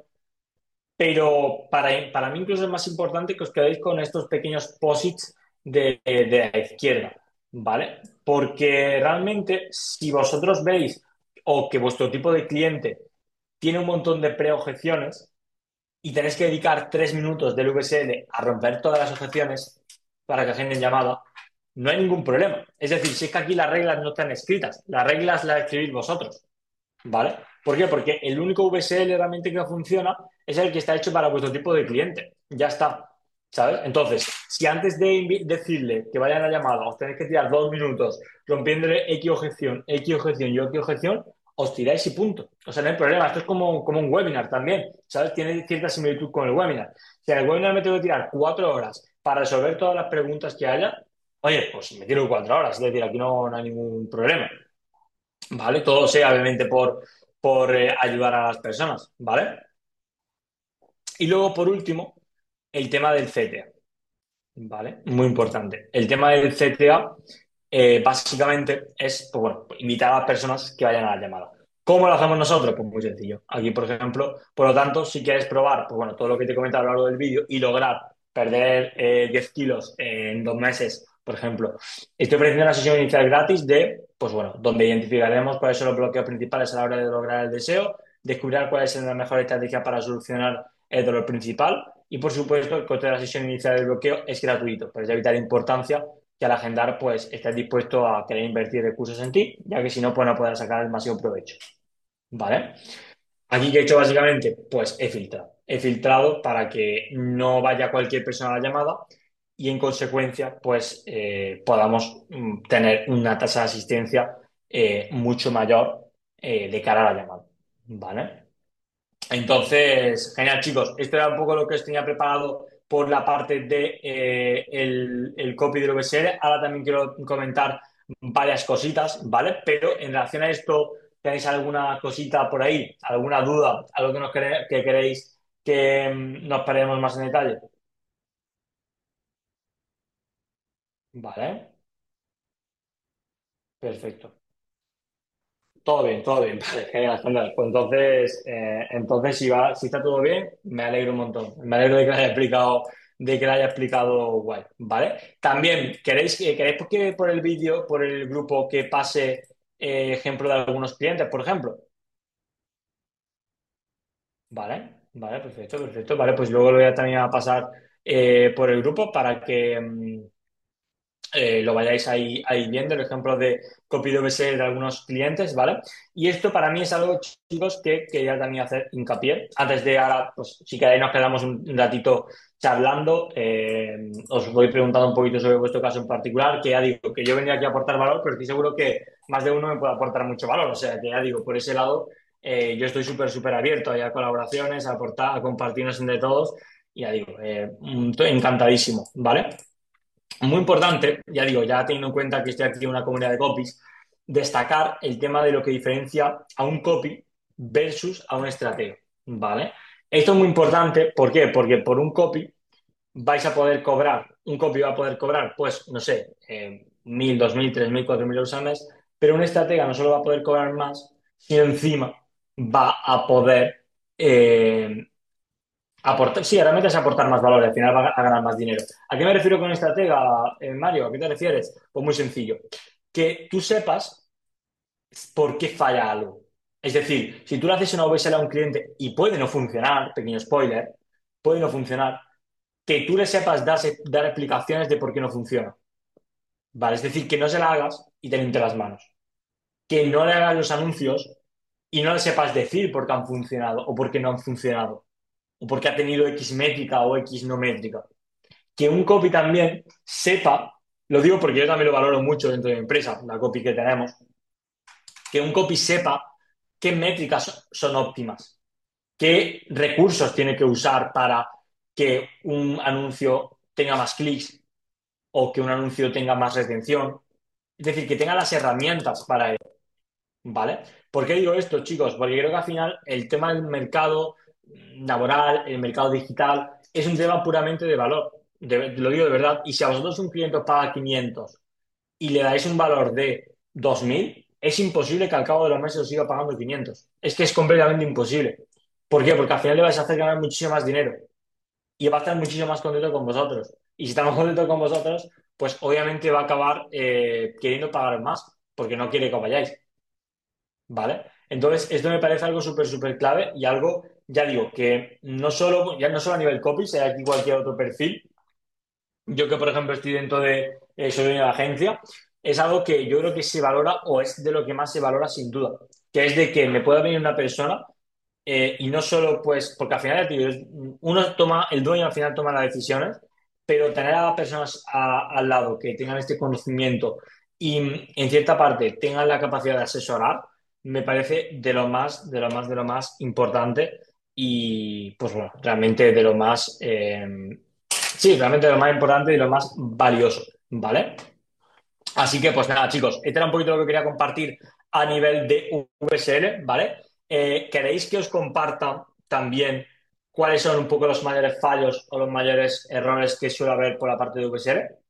pero para, para mí incluso es más importante que os quedéis con estos pequeños posits de, de la izquierda, ¿vale? Porque realmente si vosotros veis o que vuestro tipo de cliente tiene un montón de preobjeciones y tenéis que dedicar tres minutos del V S L a romper todas las objeciones para que agenden llamada, no hay ningún problema. Es decir, si es que aquí las reglas no están escritas, las reglas las escribís vosotros. ¿Vale? ¿Por qué? Porque el único V S L realmente que funciona es el que está hecho para vuestro tipo de cliente. Ya está. ¿Sabes? Entonces, si antes de decirle que vayan a la llamada os tenéis que tirar dos minutos rompiéndole X objeción, X objeción y X objeción, os tiráis y punto. O sea, no hay problema. Esto es como, como un webinar también. ¿Sabes? Tiene cierta similitud con el webinar. Si en el webinar me tengo que tirar cuatro horas para resolver todas las preguntas que haya, oye, pues me tiro cuatro horas. Es decir, aquí no, no hay ningún problema. ¿Vale? Todo sea obviamente por, por eh, ayudar a las personas, ¿vale? Y luego, por último, el tema del C T A, ¿vale? Muy importante. El tema del C T A, eh, básicamente, es, pues bueno, invitar a las personas que vayan a la llamada. ¿Cómo lo hacemos nosotros? Pues muy sencillo. Aquí, por ejemplo, por lo tanto, si quieres probar, pues bueno, todo lo que te he comentado a lo largo del vídeo y lograr perder eh, diez kilos en dos meses, por ejemplo, estoy ofreciendo una sesión inicial gratis de, pues bueno, donde identificaremos cuáles son los bloqueos principales a la hora de lograr el deseo, descubrir cuál es la mejor estrategia para solucionar el dolor principal y, por supuesto, el coste de la sesión inicial del bloqueo es gratuito, pero es de vital importancia que al agendar pues estés dispuesto a querer invertir recursos en ti, ya que si no, pues no podrás sacar demasiado provecho. ¿Vale? Aquí que he hecho básicamente, pues he filtrado. He filtrado para que no vaya cualquier persona a la llamada y en consecuencia, pues eh, podamos mm, tener una tasa de asistencia eh, mucho mayor eh, de cara a la llamada. ¿Vale? Entonces, genial, chicos. Esto era un poco lo que os tenía preparado por la parte de eh, el, el copy del V S L. Ahora también quiero comentar varias cositas, ¿vale? Pero en relación a esto, ¿tenéis alguna cosita por ahí? ¿Alguna duda? ¿Algo que, nos quere- que queréis que mm, nos paremos más en detalle? Vale, perfecto. Todo bien, todo bien. Vale, genial, genial. Pues entonces, eh, entonces si va, si está todo bien, me alegro un montón. Me alegro de que lo haya explicado, de que lo haya explicado guay, ¿vale? También, ¿queréis, que- queréis que por el vídeo, por el grupo, que pase eh, ejemplo de algunos clientes, por ejemplo? ¿Vale? Vale, perfecto, perfecto. Vale, pues luego lo voy a también a pasar eh, por el grupo para que mm, eh, lo vayáis ahí, ahí viendo, el ejemplo de copy de V S de algunos clientes, ¿vale? Y esto para mí es algo, chicos, que quería también hacer hincapié. Antes de ahora, pues si queréis nos quedamos un un ratito charlando, eh, os voy preguntando un poquito sobre vuestro caso en particular, que ya digo que yo venía aquí a aportar valor, pero estoy seguro que más de uno me puede aportar mucho valor. O sea, que ya digo, por ese lado, eh, yo estoy súper, súper abierto a colaboraciones, a aportar, a compartirnos entre todos. Y ya digo, eh, estoy encantadísimo, ¿vale? Muy importante, ya digo, ya teniendo en cuenta que estoy aquí en una comunidad de copies, destacar el tema de lo que diferencia a un copy versus a un estratega, ¿vale? Esto es muy importante, ¿por qué? Porque por un copy vais a poder cobrar, un copy va a poder cobrar, pues, no sé, eh, mil, dos mil, tres mil, cuatro mil euros al mes, pero un estratega no solo va a poder cobrar más, sino encima va a poder eh, aportar, sí, realmente es aportar más valor, al final va a ganar más dinero. ¿A qué me refiero con estratega, eh, Mario? ¿A qué te refieres? Pues muy sencillo. Que tú sepas por qué falla algo. Es decir, si tú le haces una V S L a un cliente y puede no funcionar, pequeño spoiler, puede no funcionar, que tú le sepas dar, dar explicaciones de por qué no funciona. ¿Vale? Es decir, que no se la hagas y te entre las manos. Que no le hagas los anuncios y no le sepas decir por qué han funcionado o por qué no han funcionado. O por qué ha tenido X métrica o X no métrica. Que un copy también sepa, lo digo porque yo también lo valoro mucho dentro de mi empresa, la copy que tenemos, que un copy sepa qué métricas son óptimas, qué recursos tiene que usar para que un anuncio tenga más clics o que un anuncio tenga más retención. Es decir, que tenga las herramientas para ello, ¿vale? ¿Por qué digo esto, chicos? Porque creo que al final el tema del mercado laboral, el mercado digital, es un tema puramente de valor. De- lo digo de verdad. Y si a vosotros un cliente os paga quinientos y le dais un valor de dos mil, es imposible que al cabo de los meses os siga pagando quinientos. Es que es completamente imposible. ¿Por qué? Porque al final le vais a hacer ganar muchísimo más dinero y va a estar muchísimo más contento con vosotros. Y si está más contento con vosotros, pues obviamente va a acabar eh, queriendo pagaros más, porque no quiere que os vayáis. ¿Vale? Entonces, esto me parece algo súper, súper clave y algo, ya digo, que no solo, ya no solo a nivel copy, sea aquí cualquier otro perfil. Yo que, por ejemplo, estoy dentro de, eh, soy de una agencia, es algo que yo creo que se valora o es de lo que más se valora sin duda, que es de que me pueda venir una persona eh, y no solo, pues, porque al final, tío, es- uno toma, el dueño al final toma las decisiones, pero tener a personas a- al lado que tengan este conocimiento y mm, en cierta parte tengan la capacidad de asesorar, me parece de lo más, de lo más, de lo más importante y, pues bueno, realmente de lo más, eh, sí, realmente de lo más importante y de lo más valioso, ¿vale? Así que, pues nada, chicos, este era un poquito lo que quería compartir a nivel de V S L, ¿vale? Eh, ¿queréis que os comparta también cuáles son un poco los mayores fallos o los mayores errores que suele haber por la parte de V S L?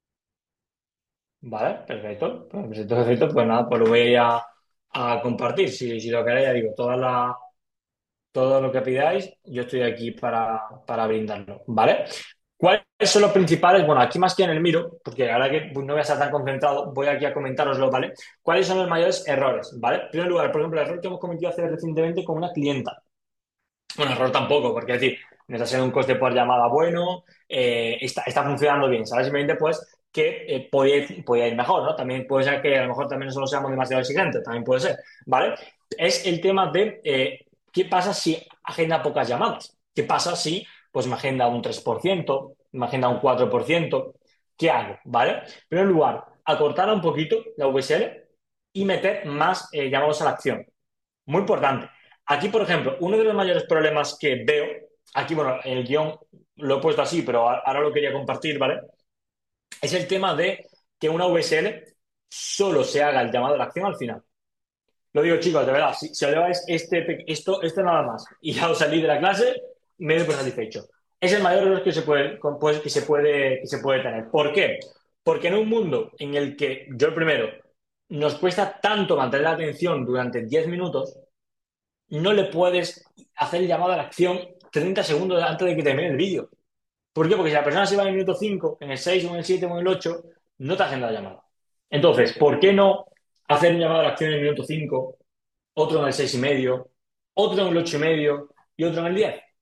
Vale, perfecto. Pues, perfecto, perfecto. Pues nada, pues lo voy a ir a, a compartir. Si, si lo queréis, ya digo, toda la, todo lo que pidáis, yo estoy aquí para, para brindarlo, ¿vale? ¿Cuáles son los principales? Bueno, aquí más que en el miro, porque la verdad que pues, no voy a estar tan concentrado, voy aquí a comentároslo, ¿vale? ¿Cuáles son los mayores errores? ¿Vale? En primer lugar, por ejemplo, el error que hemos cometido hace recientemente con una clienta. Bueno, error tampoco, porque es decir, nos está siendo un coste por llamada bueno, eh, está, está funcionando bien, ¿sabes? Simplemente pues que eh, podía, ir, podía ir mejor, ¿no? También puede ser que a lo mejor también no solo seamos demasiado exigentes, también puede ser, ¿vale? Es el tema de eh, qué pasa si agenda pocas llamadas, qué pasa si pues me agenda un tres por ciento, me agenda un cuatro por ciento, ¿qué hago? ¿Vale? En primer lugar, acortar un poquito la V S L y meter más eh, llamados a la acción. Muy importante. Aquí, por ejemplo, uno de los mayores problemas que veo, aquí, bueno, en el guión lo he puesto así, pero ahora lo quería compartir, ¿vale? Es el tema de que una V S L solo se haga el llamado a la acción al final. Lo digo, chicos, de verdad, si, si os lleváis este, esto, esto nada más y ya os salís de la clase, me doy por satisfecho. Es el mayor error que se puede, pues, que se puede, que se puede tener. ¿Por qué? Porque en un mundo en el que yo el primero nos cuesta tanto mantener la atención durante diez minutos, no le puedes hacer el llamado a la acción treinta segundos antes de que termine el vídeo. ¿Por qué? Porque si la persona se va en el minuto cinco, en el seis, o en el siete, o en el ocho, no te hacen la llamada. Entonces, ¿por qué no hacer un llamado a la acción en el minuto cinco, otro en el seis y medio, otro en el ocho y medio y otro en el diez?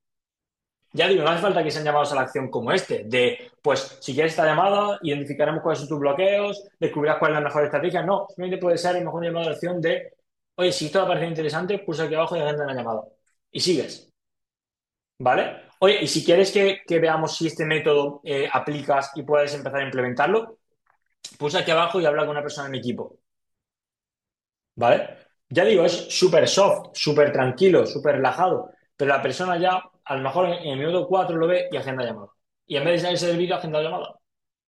Ya digo, no hace falta que sean llamados a la acción como este, de, pues, si quieres esta llamada, identificaremos cuáles son tus bloqueos, descubrirás cuál es la mejor estrategia. No, simplemente puede ser a lo mejor una llamada a la acción de, oye, si esto te parece interesante, pulsa aquí abajo y agenda la llamada. Y sigues, ¿vale? Oye, y si quieres que, que veamos si este método eh, aplicas y puedes empezar a implementarlo, pulsa aquí abajo y habla con una persona en mi equipo, ¿vale? Ya digo, es súper soft, súper tranquilo, súper relajado, pero la persona ya, a lo mejor en, en el minuto cuatro lo ve y agenda llamada. Y en vez de salirse del vídeo, agenda llamada,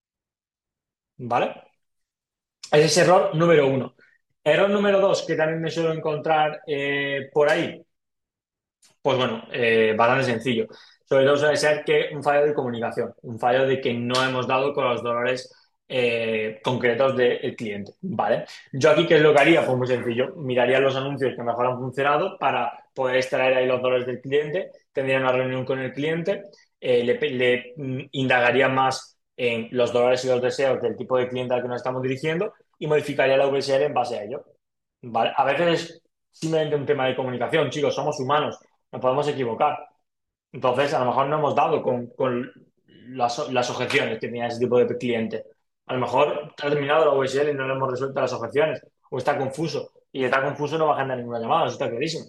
¿vale? Ese es error número uno. Error número dos, que también me suelo encontrar eh, por ahí, pues bueno, eh, bastante sencillo. Sobre todo suele ser que un fallo de comunicación, un fallo de que no hemos dado con los dolores eh, concretos del cliente, ¿vale? Yo aquí, ¿qué es lo que haría? Pues muy sencillo. Miraría los anuncios que mejor han funcionado para poder extraer ahí los dolores del cliente, tendría una reunión con el cliente, eh, le, le mm, indagaría más en los dolores y los deseos del tipo de cliente al que nos estamos dirigiendo y modificaría la V S L en base a ello, ¿vale? A veces es simplemente un tema de comunicación, chicos, somos humanos, nos podemos equivocar. Entonces, a lo mejor no hemos dado con, con las, las objeciones que tenía ese tipo de cliente. A lo mejor ha terminado la U S L y no le hemos resuelto las objeciones, o está confuso, y está confuso no va a agendar ninguna llamada, eso está clarísimo.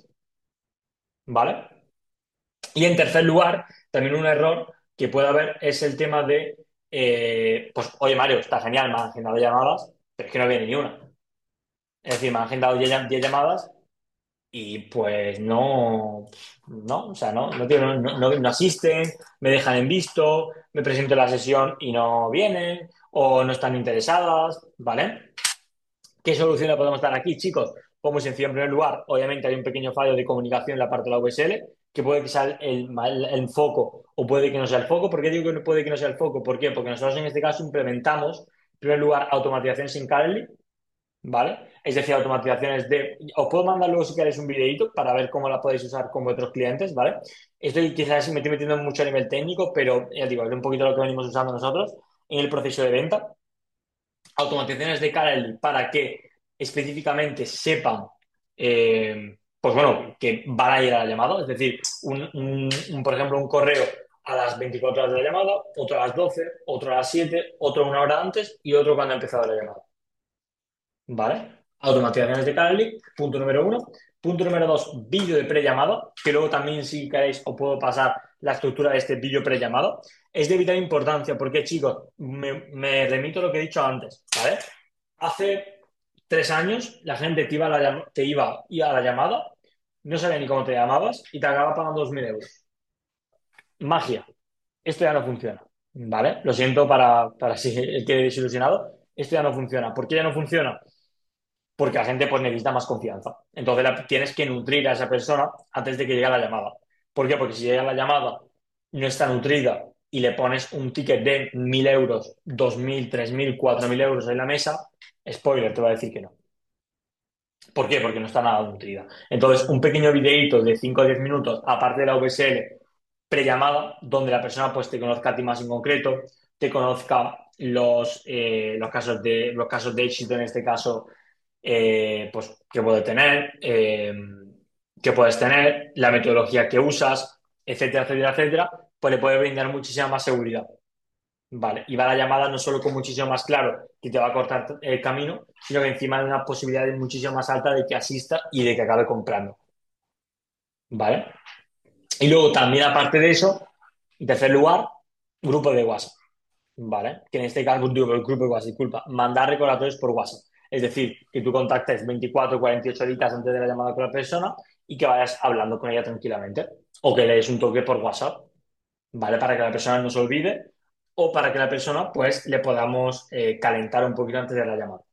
¿Vale? Y en tercer lugar, también un error que puede haber es el tema de, eh, pues, oye Mario, está genial, me han agendado llamadas, pero es que no viene ni una. Es decir, me han agendado diez llamadas y pues no, no, o sea, no, no, tienen- no, no- no asisten, me dejan en visto, me presento en la sesión y no vienen, o no están interesadas, ¿vale? ¿Qué solución le podemos dar aquí, chicos? Pues muy sencillo, en primer lugar, obviamente hay un pequeño fallo de comunicación en la parte de la U S L, que puede que sea el, el, el foco o puede que no sea el foco. ¿Por qué digo que no puede que no sea el foco? ¿Por qué? Porque nosotros en este caso implementamos, en primer lugar, automatizaciones en Calendly, ¿vale? Es decir, automatizaciones de... Os puedo mandar luego si queréis un videito para ver cómo la podéis usar con vuestros clientes, ¿vale? Estoy quizás me estoy metiendo mucho a nivel técnico, pero ya digo, es un poquito lo que venimos usando nosotros en el proceso de venta. Automatizaciones de Calendly para que específicamente sepan, eh, pues bueno, que van a llegar a la llamada. Es decir, un, un, un, por ejemplo, un correo a las veinticuatro horas de la llamada, otro a las doce, otro a las siete, otro una hora antes y otro cuando ha empezado la llamada. ¿Vale? Automatizaciones de Calendly, punto número uno. Punto número dos, vídeo de prellamado, que luego también si queréis os puedo pasar la estructura de este vídeo prellamado. Es de vital importancia porque, chicos, me, me remito a lo que he dicho antes, ¿vale? Hace tres años la gente te iba a la, llam- te iba, iba a la llamada, no sabía ni cómo te llamabas y te acababa pagando dos mil euros. Magia. Esto ya no funciona, ¿vale? Lo siento para, para si el que desilusionado. Esto ya no funciona. ¿Por qué ya no funciona? Porque la gente pues necesita más confianza. Entonces la, tienes que nutrir a esa persona antes de que llegue la llamada. ¿Por qué? Porque si llega la llamada, no está nutrida y le pones un ticket de mil euros, dos mil, tres mil, cuatro mil euros en la mesa, spoiler, te va a decir que no. ¿Por qué? Porque no está nada nutrida. Entonces, un pequeño videíto de cinco o diez minutos, aparte de la V S L, prellamada, donde la persona pues te conozca a ti más en concreto, te conozca los, eh, los casos de, los casos de éxito en este caso, eh, pues que puede tener, eh, que puedes tener, la metodología que usas, etcétera, etcétera, etcétera, pues le puede brindar muchísima más seguridad. Vale, y va la llamada no solo con muchísimo más claro que te va a cortar el camino, sino que encima hay una posibilidad muchísimo más alta de que asista y de que acabe comprando. ¿Vale? Y luego también, aparte de eso, en tercer lugar, grupo de WhatsApp. ¿Vale? Que en este caso, digo, el grupo de WhatsApp, disculpa, mandar recordatorios por WhatsApp. Es decir, que tú contactes veinticuatro o cuarenta y ocho horitas antes de la llamada con la persona y que vayas hablando con ella tranquilamente. O que le des un toque por WhatsApp, ¿vale? Para que la persona no se olvide o para que la persona, pues, le podamos eh, calentar un poquito antes de la llamada.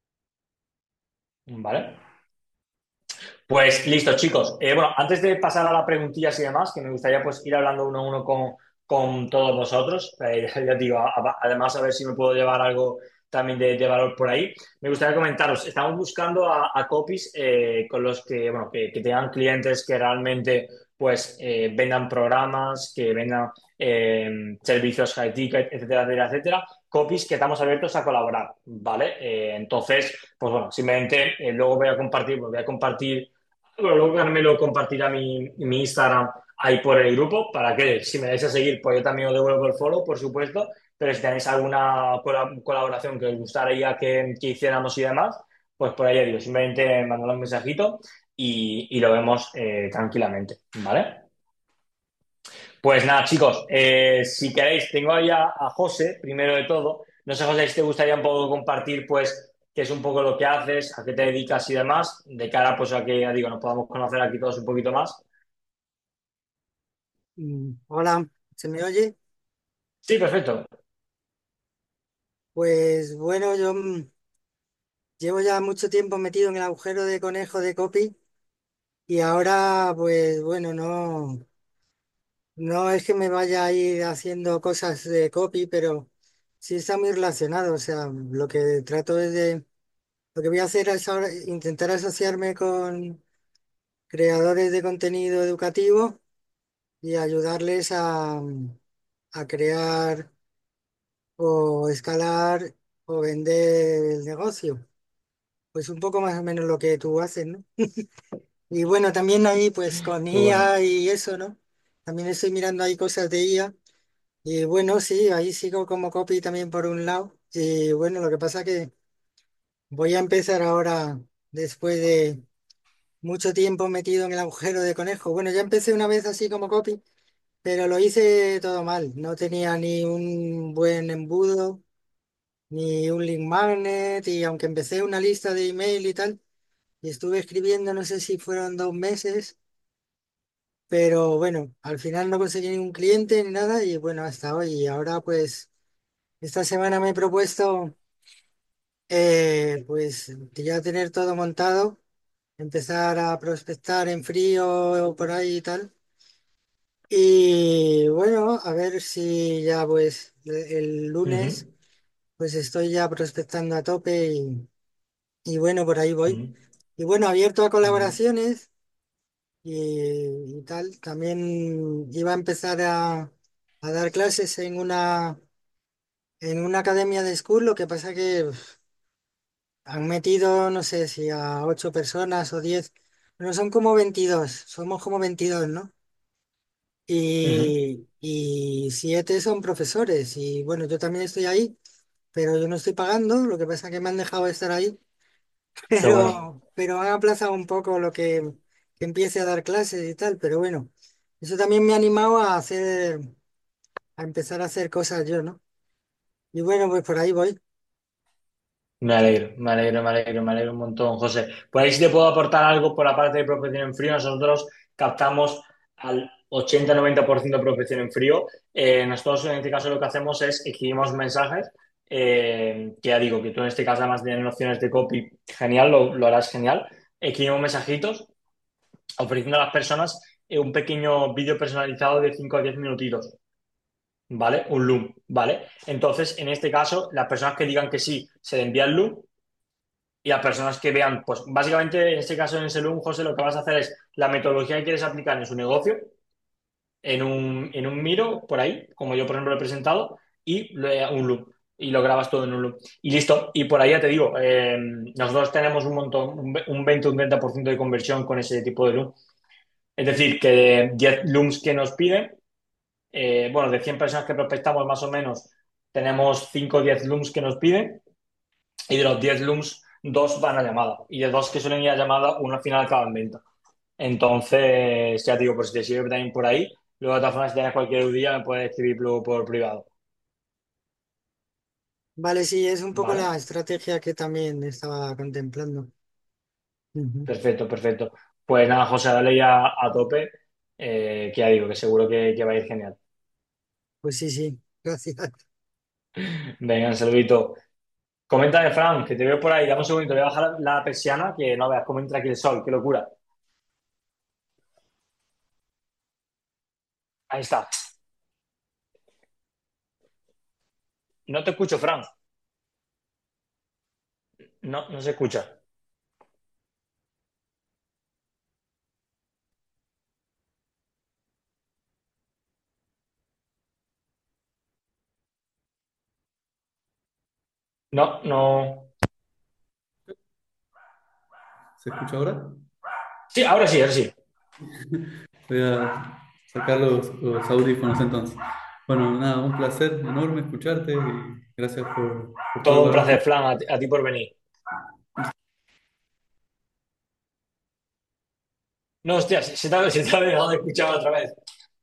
¿Vale? Pues listo, chicos. Eh, bueno, antes de pasar a las preguntillas y demás, que me gustaría pues ir hablando uno a uno con, con todos vosotros. Eh, ya te digo, a- a- además a ver si me puedo llevar algo también de, de valor por ahí. Me gustaría comentaros, estamos buscando a, a copies eh, con los que, bueno, que, que tengan clientes que realmente pues eh, vendan programas, que vendan eh, servicios high ticket, etcétera, etcétera, etcétera. Copies que estamos abiertos a colaborar, ¿vale? Eh, entonces, pues bueno, simplemente eh, luego voy a compartir, voy a compartir bueno, luego Carmelo compartirá mi, mi Instagram ahí por el grupo para que si me dais a seguir, pues yo también os devuelvo el follow, por supuesto, pero si tenéis alguna cola- colaboración que os gustaría que, que hiciéramos y demás, pues por ahí digo, simplemente mandad un mensajito y, y lo vemos eh, tranquilamente, ¿vale? Pues nada, chicos, eh, si queréis, tengo ahí a, a José, primero de todo. No sé, José, si te gustaría un poco compartir, pues, qué es un poco lo que haces, a qué te dedicas y demás, de cara, pues, a que, ya digo, nos podamos conocer aquí todos un poquito más. Mm, Hola, ¿se me oye? Sí, perfecto. Pues bueno, yo mm, llevo ya mucho tiempo metido en el agujero de conejo de copy y ahora, pues bueno, no, no es que me vaya a ir haciendo cosas de copy, pero sí está muy relacionado. O sea, lo que trato es de, lo que voy a hacer es ahora intentar asociarme con creadores de contenido educativo y ayudarles a, a crear o escalar o vender el negocio. Pues un poco más o menos lo que tú haces, ¿no? Y bueno, también ahí pues con Qué bueno. I A y eso, ¿no? También estoy mirando ahí cosas de I A. Y bueno, sí, ahí sigo como copy también por un lado. Y bueno, lo que pasa que voy a empezar ahora, después de mucho tiempo metido en el agujero de conejo. Bueno, ya empecé una vez así como copy, pero lo hice todo mal. No tenía ni un buen embudo, ni un link magnet, y aunque empecé una lista de email y tal, y estuve escribiendo, no sé si fueron dos meses, pero bueno, al final no conseguí ningún cliente ni nada, y bueno, hasta hoy. Y ahora pues esta semana me he propuesto eh, pues ya tener todo montado, empezar a prospectar en frío o por ahí y tal. Y bueno, a ver si ya pues el lunes Ujú, pues estoy ya prospectando a tope y, y bueno, por ahí voy. ujú, Y bueno, abierto a ujú, colaboraciones y, y tal. También iba a empezar a, a dar clases en una, en una academia de school, lo que pasa que uf, han metido, no sé si a ocho personas o diez, no son como veintidós, somos como veintidós, ¿no? ujú. Y, y siete son profesores y bueno, yo también estoy ahí, pero yo no estoy pagando, lo que pasa es que me han dejado estar ahí. Qué bueno. pero, pero han aplazado un poco lo que, que empiece a dar clases y tal, pero bueno, eso también me ha animado a hacer, a empezar a hacer cosas yo, ¿no? Y bueno, pues por ahí voy. Me alegro, me alegro, me alegro, me alegro un montón, José. Por ahí si te puedo aportar algo por la parte de profesión en frío. Nosotros captamos al ochenta-noventa por ciento de profesión en frío. Eh, nosotros en este caso lo que hacemos es escribimos mensajes, eh, que ya digo, que tú en este caso además de tener nociones de copy, genial, lo, lo harás genial. Escribimos mensajitos ofreciendo a las personas eh, un pequeño vídeo personalizado de cinco a diez minutitos. ¿Vale? Un loom, ¿vale? Entonces, en este caso, las personas que digan que sí, se le envía el loom y las personas que vean, pues básicamente en este caso, en ese loom, José, lo que vas a hacer es la metodología que quieres aplicar en su negocio, en un, en un Miro, por ahí, como yo, por ejemplo, lo he presentado, y lo- un loom. Y lo grabas todo en un loom. Y listo. Y por ahí ya te digo, eh, nosotros tenemos un montón, un ve- un veinte o un treinta por ciento de conversión con ese tipo de loom. Es decir, que de diez looms que nos piden, eh, bueno, de cien personas que prospectamos más o menos, tenemos cinco o diez looms que nos piden y de los diez looms, dos van a llamada. Y de dos que suelen ir a llamada, uno al final acaba en venta. Entonces, ya te digo, por si te sirve también por ahí, luego de todas formas, si tienes cualquier día, me puedes escribir luego por privado. Vale, sí, es un poco la ¿Vale? estrategia que también estaba contemplando. Ujú. Perfecto, perfecto. Pues nada, José, dale ya a tope, eh, que ya digo, que seguro que, que va a ir genial. Pues sí, sí, gracias. Venga, un saludito. Coméntame, Fran, que te veo por ahí. Dame un segundo, voy a bajar la persiana, que no veas cómo entra aquí el sol, qué locura. Ahí está. No te escucho, Fran. No, no se escucha. No, no. ¿Se escucha ahora? Sí, ahora sí, ahora sí. Voy a- sacar los, los audífonos entonces. Bueno, nada, un placer enorme escucharte y gracias por, por todo el Todo un valor que... placer, Flan, a ti, a ti por venir. No, hostia, se se te ha, se te ha dejado de escuchar otra vez.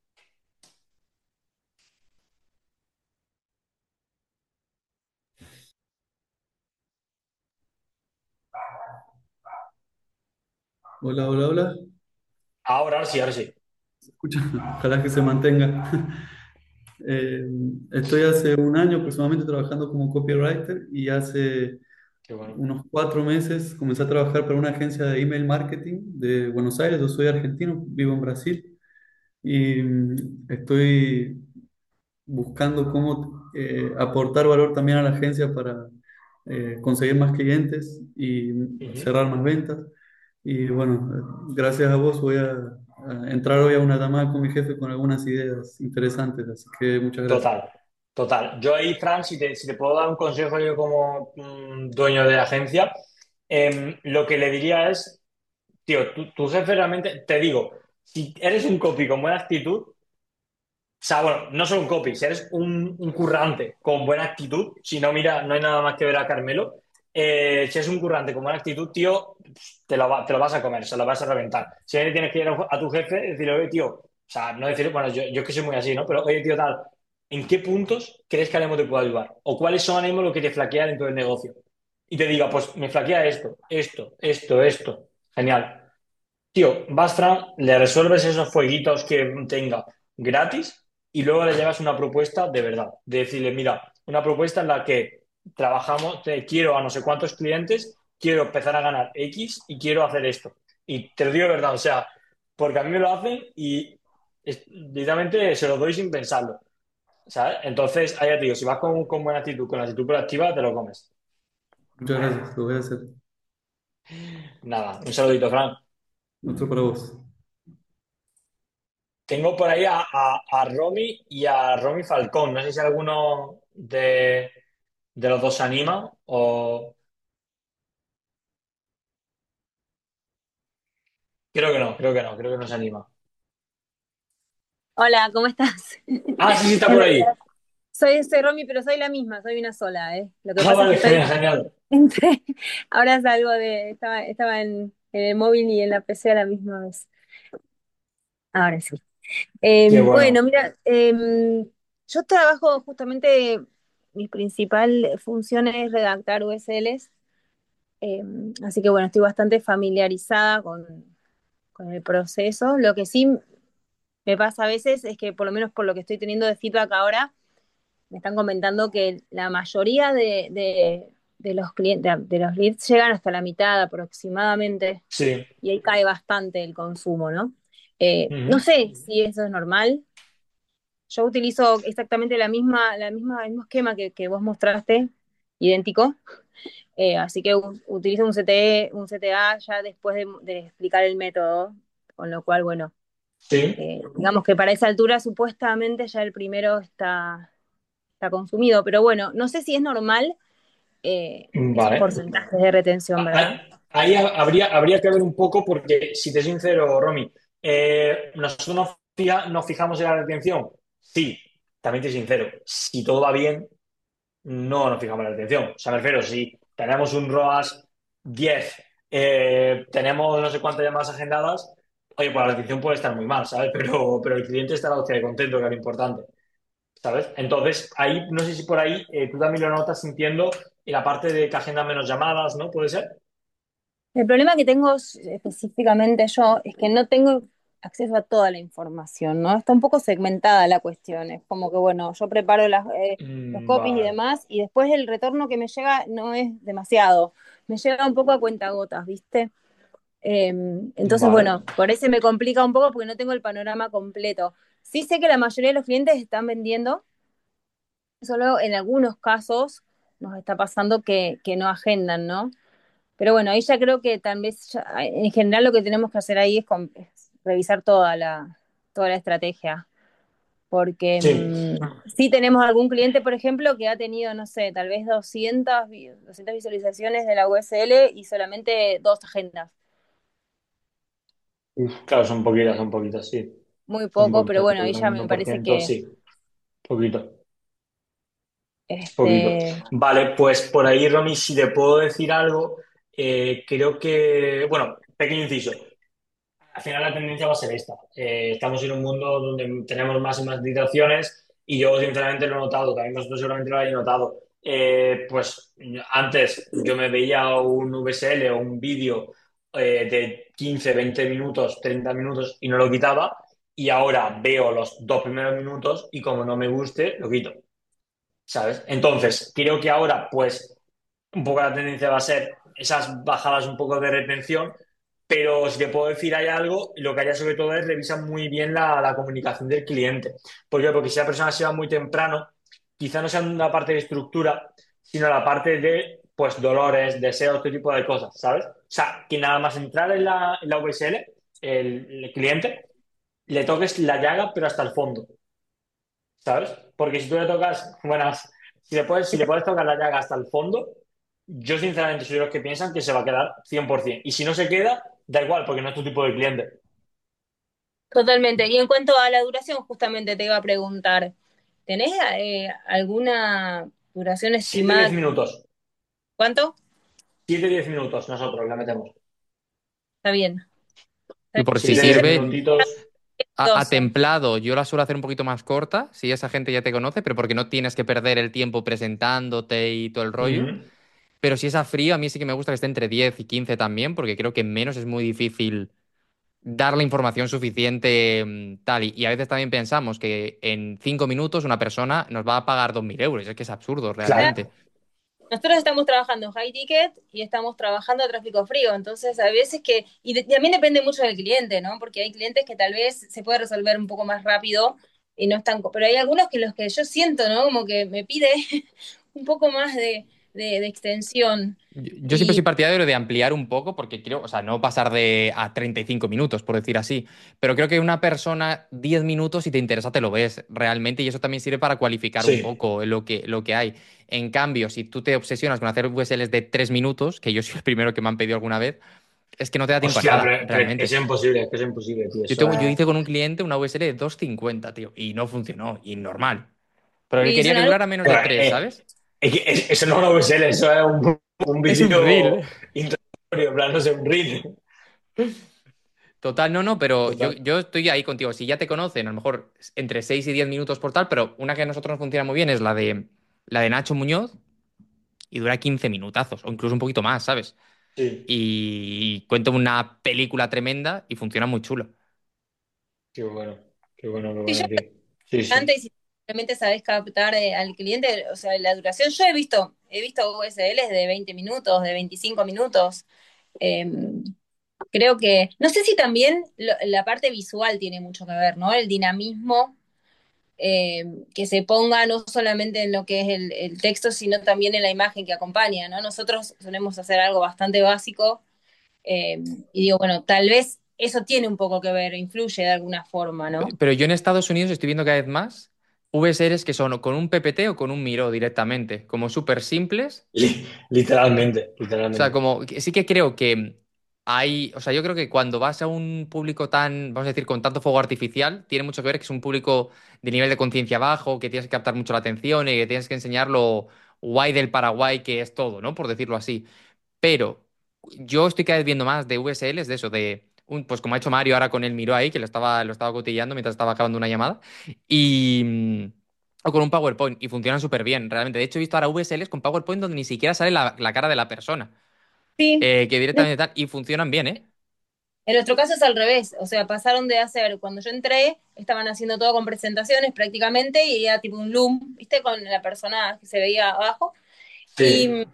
Hola, hola, hola. Ahora, ahora sí, ahora sí. Escucha, ojalá que se mantenga. Eh, estoy hace un año aproximadamente trabajando como copywriter y hace Qué bueno. unos cuatro meses comencé a trabajar para una agencia de email marketing de Buenos Aires. Yo soy argentino, vivo en Brasil y mm, estoy buscando cómo eh, aportar valor también a la agencia para eh, conseguir más clientes y Ujú. cerrar más ventas. Y bueno, eh, gracias a vos voy a, a entrar hoy a una llamada con mi jefe con algunas ideas interesantes, así que muchas gracias. Total, total. Yo ahí, Fran, si te, si te puedo dar un consejo yo como mm, dueño de agencia, em, lo que le diría es, tío, tu, tu jefe realmente, te digo, si eres un copy con buena actitud, o sea, bueno, no solo un copy, si eres un, un currante con buena actitud, si no, mira, no hay nada más que ver a Carmelo, eh, si eres un currante con buena actitud, tío, te lo, va- te lo vas a comer, se lo vas a reventar. Si tienes que ir a tu jefe y decirle, oye, tío, o sea, no decir, bueno, yo, yo es que soy muy así, ¿no? Pero, oye, tío, tal, ¿en qué puntos crees que Anemo te puede ayudar? ¿O cuáles son, Anemo, lo que te flaquea dentro del negocio? Y te diga, pues me flaquea esto, esto, esto, esto. Genial. Tío, vas, Fran, le resuelves esos fueguitos que tenga gratis y luego le llevas una propuesta de verdad. De decirle, mira, una propuesta en la que trabajamos, te quiero a no sé cuántos clientes, quiero empezar a ganar X y quiero hacer esto. Y te lo digo de verdad, o sea, porque a mí me lo hacen y es- literalmente se lo doy sin pensarlo, ¿sabes? Entonces, ahí ya te digo, si vas con, con buena actitud, con la actitud proactiva, te lo comes. Muchas gracias, lo voy a hacer. Nada, un saludito, Fran. Otro para vos. Tengo por ahí a, a, a Romy y a Romy Falcón. No sé si alguno de, de los dos se anima o... Creo que no, creo que no, creo que no se anima. Hola, ¿cómo estás? Ah, sí, sí, está En por ahí. realidad, soy, soy Romy, pero soy la misma, soy una sola, ¿eh? Lo que Ah, pasa es que vale, estoy genial, genial. entre, ahora salgo de, estaba, estaba en, en el móvil y en la P C a la misma vez. Ahora sí. Eh, Qué bueno, bueno. mira, em, yo trabajo justamente, mi principal función es redactar U S Ls, em, así que bueno, estoy bastante familiarizada con, con el proceso. Lo que sí me pasa a veces es que, por lo menos por lo que estoy teniendo de feedback ahora, me están comentando que la mayoría de, de, de los clientes, de los leads llegan hasta la mitad aproximadamente Sí. y ahí cae bastante el consumo, ¿no? Eh, no Ujú. sé si eso es normal. Yo utilizo exactamente la misma, la misma, el mismo esquema que, que vos mostraste, idéntico. Eh, así que u- utilizo un C T E, un C T A ya después de, de explicar el método, con lo cual, bueno, Sí. eh, digamos que para esa altura supuestamente ya el primero está, está consumido, pero bueno, no sé si es normal eh, esos Vale. porcentajes de retención, Ahí, ¿verdad? ahí habría, habría que ver un poco porque, si te soy sincero, Romy, eh, nosotros nos, fija- nos fijamos en la retención. Sí, también te soy sincero. Si todo va bien, no nos fijamos en la retención. O sea, me refiero, si tenemos un ROAS diez, eh, tenemos no sé cuántas llamadas agendadas, oye, pues la retención puede estar muy mal, ¿sabes? Pero, pero el cliente estará hostia, de contento, que es lo importante, ¿sabes? Entonces, ahí, no sé si por ahí eh, tú también lo notas sintiendo en la parte de que agendan menos llamadas, ¿no? ¿Puede ser? El problema que tengo específicamente yo es que no tengo acceso a toda la información, ¿no? Está un poco segmentada la cuestión. Es como que, bueno, yo preparo las, eh, los Mm, copies y vale, demás, y después el retorno que me llega no es demasiado. Me llega un poco a cuentagotas, ¿viste? Eh, entonces, vale. bueno, por eso me complica un poco porque no tengo el panorama completo. Sí sé que la mayoría de los clientes están vendiendo, solo en algunos casos nos está pasando que, que no agendan, ¿no? Pero bueno, ahí ya creo que tal vez ya- en general lo que tenemos que hacer ahí es, con- es revisar toda la, toda la estrategia. Porque Sí, mm, sí tenemos algún cliente, por ejemplo, que ha tenido, no sé, tal vez doscientas, vi- doscientas visualizaciones de la U S L y solamente dos agendas. claro, son poquitas, son poquitas, sí. muy Un poco, pero poquito, bueno, ahí un ya me uno por parece ciento que sí, poquito. Poquito. este, Vale, pues por ahí, Romy, si te puedo decir algo, eh, creo que, bueno, pequeño inciso. Al final la tendencia va a ser esta. Eh, estamos en un mundo donde tenemos más y más distracciones y yo sinceramente lo he notado, también vosotros seguramente lo habéis notado. Eh, pues antes yo me veía un V S L o un vídeo eh, de quince, veinte minutos, treinta minutos y no lo quitaba y ahora veo los dos primeros minutos y como no me guste, lo quito. ¿Sabes? Entonces, creo que ahora, pues, un poco la tendencia va a ser esas bajadas un poco de retención, pero si te puedo decir hay algo, lo que haría sobre todo es revisar muy bien la, la comunicación del cliente. ¿Por qué? Porque si la persona se va muy temprano, quizá no sea una parte de estructura, sino la parte de, pues, dolores, deseos, este tipo de cosas, ¿sabes? O sea, que nada más entrar en la, en la V S L, el, el cliente, le toques la llaga, pero hasta el fondo. ¿Sabes? Porque si tú le tocas, buenas, si le puedes, si le puedes tocar la llaga hasta el fondo, yo sinceramente soy de los que piensan que se va a quedar cien por ciento. Y si no se queda, da igual, porque no es tu tipo de cliente. totalmente. Y en cuanto a la duración, justamente te iba a preguntar, ¿tenés eh, alguna duración Siete diez estimada? minutos. ¿Cuánto? Siete diez minutos nosotros la metemos. Está bien. Y Está por si bien. Siete Sí, yo diez sirve, minutitos. a, a doce. templado yo la suelo hacer un poquito más corta, si esa gente ya te conoce, pero porque no tienes que perder el tiempo presentándote y todo el rollo. Ujú. Pero si es a frío, a mí sí que me gusta que esté entre diez y quince también, porque creo que en menos es muy difícil dar la información suficiente mm, tal. Y, y a veces también pensamos que en cinco minutos una persona nos va a pagar dos mil euros. Es que es absurdo Claro. realmente. Nosotros estamos trabajando en high ticket y estamos trabajando a tráfico frío, entonces a veces que, y de- también depende mucho del cliente, ¿no? Porque hay clientes que tal vez se puede resolver un poco más rápido y no están, co- pero hay algunos que los que yo siento, ¿no? Como que me pide un poco más de, de, de extensión. Yo, yo siempre soy Y, partidario de ampliar un poco porque creo, o sea, no pasar de a treinta y cinco minutos, por decir así, pero creo que una persona diez minutos, si te interesa, te lo ves realmente y eso también sirve para cualificar un Sí. poco lo que, lo que hay. En cambio, si tú te obsesionas con hacer V S Ls de tres minutos, que yo soy el primero que me han pedido alguna vez, es que no te da tiempo a Hostia, nada, pero, pero es realmente. imposible, es que es imposible, tío. Yo, Eso tengo, yo es... hice con un cliente una V S L de dos cincuenta, tío, y no funcionó, y normal. Pero él y quería son que algo, durara menos de Pero, tres, eh, ¿sabes? es que es- eso no es una V S L, eso es un, un Es un vídeo reel. introductorio, en plan, no sé, un reel. Total, no, no, pero yo, Total. yo estoy ahí contigo. Si ya te conocen, a lo mejor entre seis y diez minutos por tal, pero una que a nosotros nos funciona muy bien es la de la de Nacho Muñoz y dura quince minutazos, o incluso un poquito más, ¿sabes? Sí. Y cuenta una película tremenda y funciona muy chulo. Qué bueno, qué bueno, qué sí, yo bueno, tío. Sí, sí. antes, y si realmente sabés captar eh, al cliente, o sea, la duración, yo he visto, he visto U S Ls de veinte minutos, de veinticinco minutos. Eh, Creo que, no sé si también lo- la parte visual tiene mucho que ver, ¿no? El dinamismo eh, que se ponga no solamente en lo que es el, el texto, sino también en la imagen que acompaña, ¿no? Nosotros solemos hacer algo bastante básico eh, y digo, bueno, tal vez eso tiene un poco que ver, influye de alguna forma, ¿no? Pe- Pero yo en Estados Unidos estoy viendo cada vez más V S Ls que son o con un P P T o con un Miro directamente, como súper simples. Li- literalmente, O sea, literalmente. como que- sí que creo que hay, o sea, yo creo que cuando vas a un público tan, vamos a decir, con tanto fuego artificial, tiene mucho que ver que es un público de nivel de conciencia bajo, que tienes que captar mucho la atención y que tienes que enseñar lo guay del Paraguay que es todo, ¿no? Por decirlo así. Pero yo estoy cada vez viendo más de V S Ls de eso, de un, pues como ha hecho Mario ahora con el Miro ahí, que lo estaba, lo estaba cotilleando mientras estaba acabando una llamada, y mm, o con un PowerPoint, y funcionan súper bien, realmente. De hecho, he visto ahora V S Ls con PowerPoint donde ni siquiera sale la, la cara de la persona, Sí. eh, que directamente tal, y funcionan bien, ¿eh? En nuestro caso es al revés, o sea, pasaron de hacer, cuando yo entré, estaban haciendo todo con presentaciones prácticamente y era tipo un loom, ¿viste? Con la persona que se veía abajo. Sí. Y,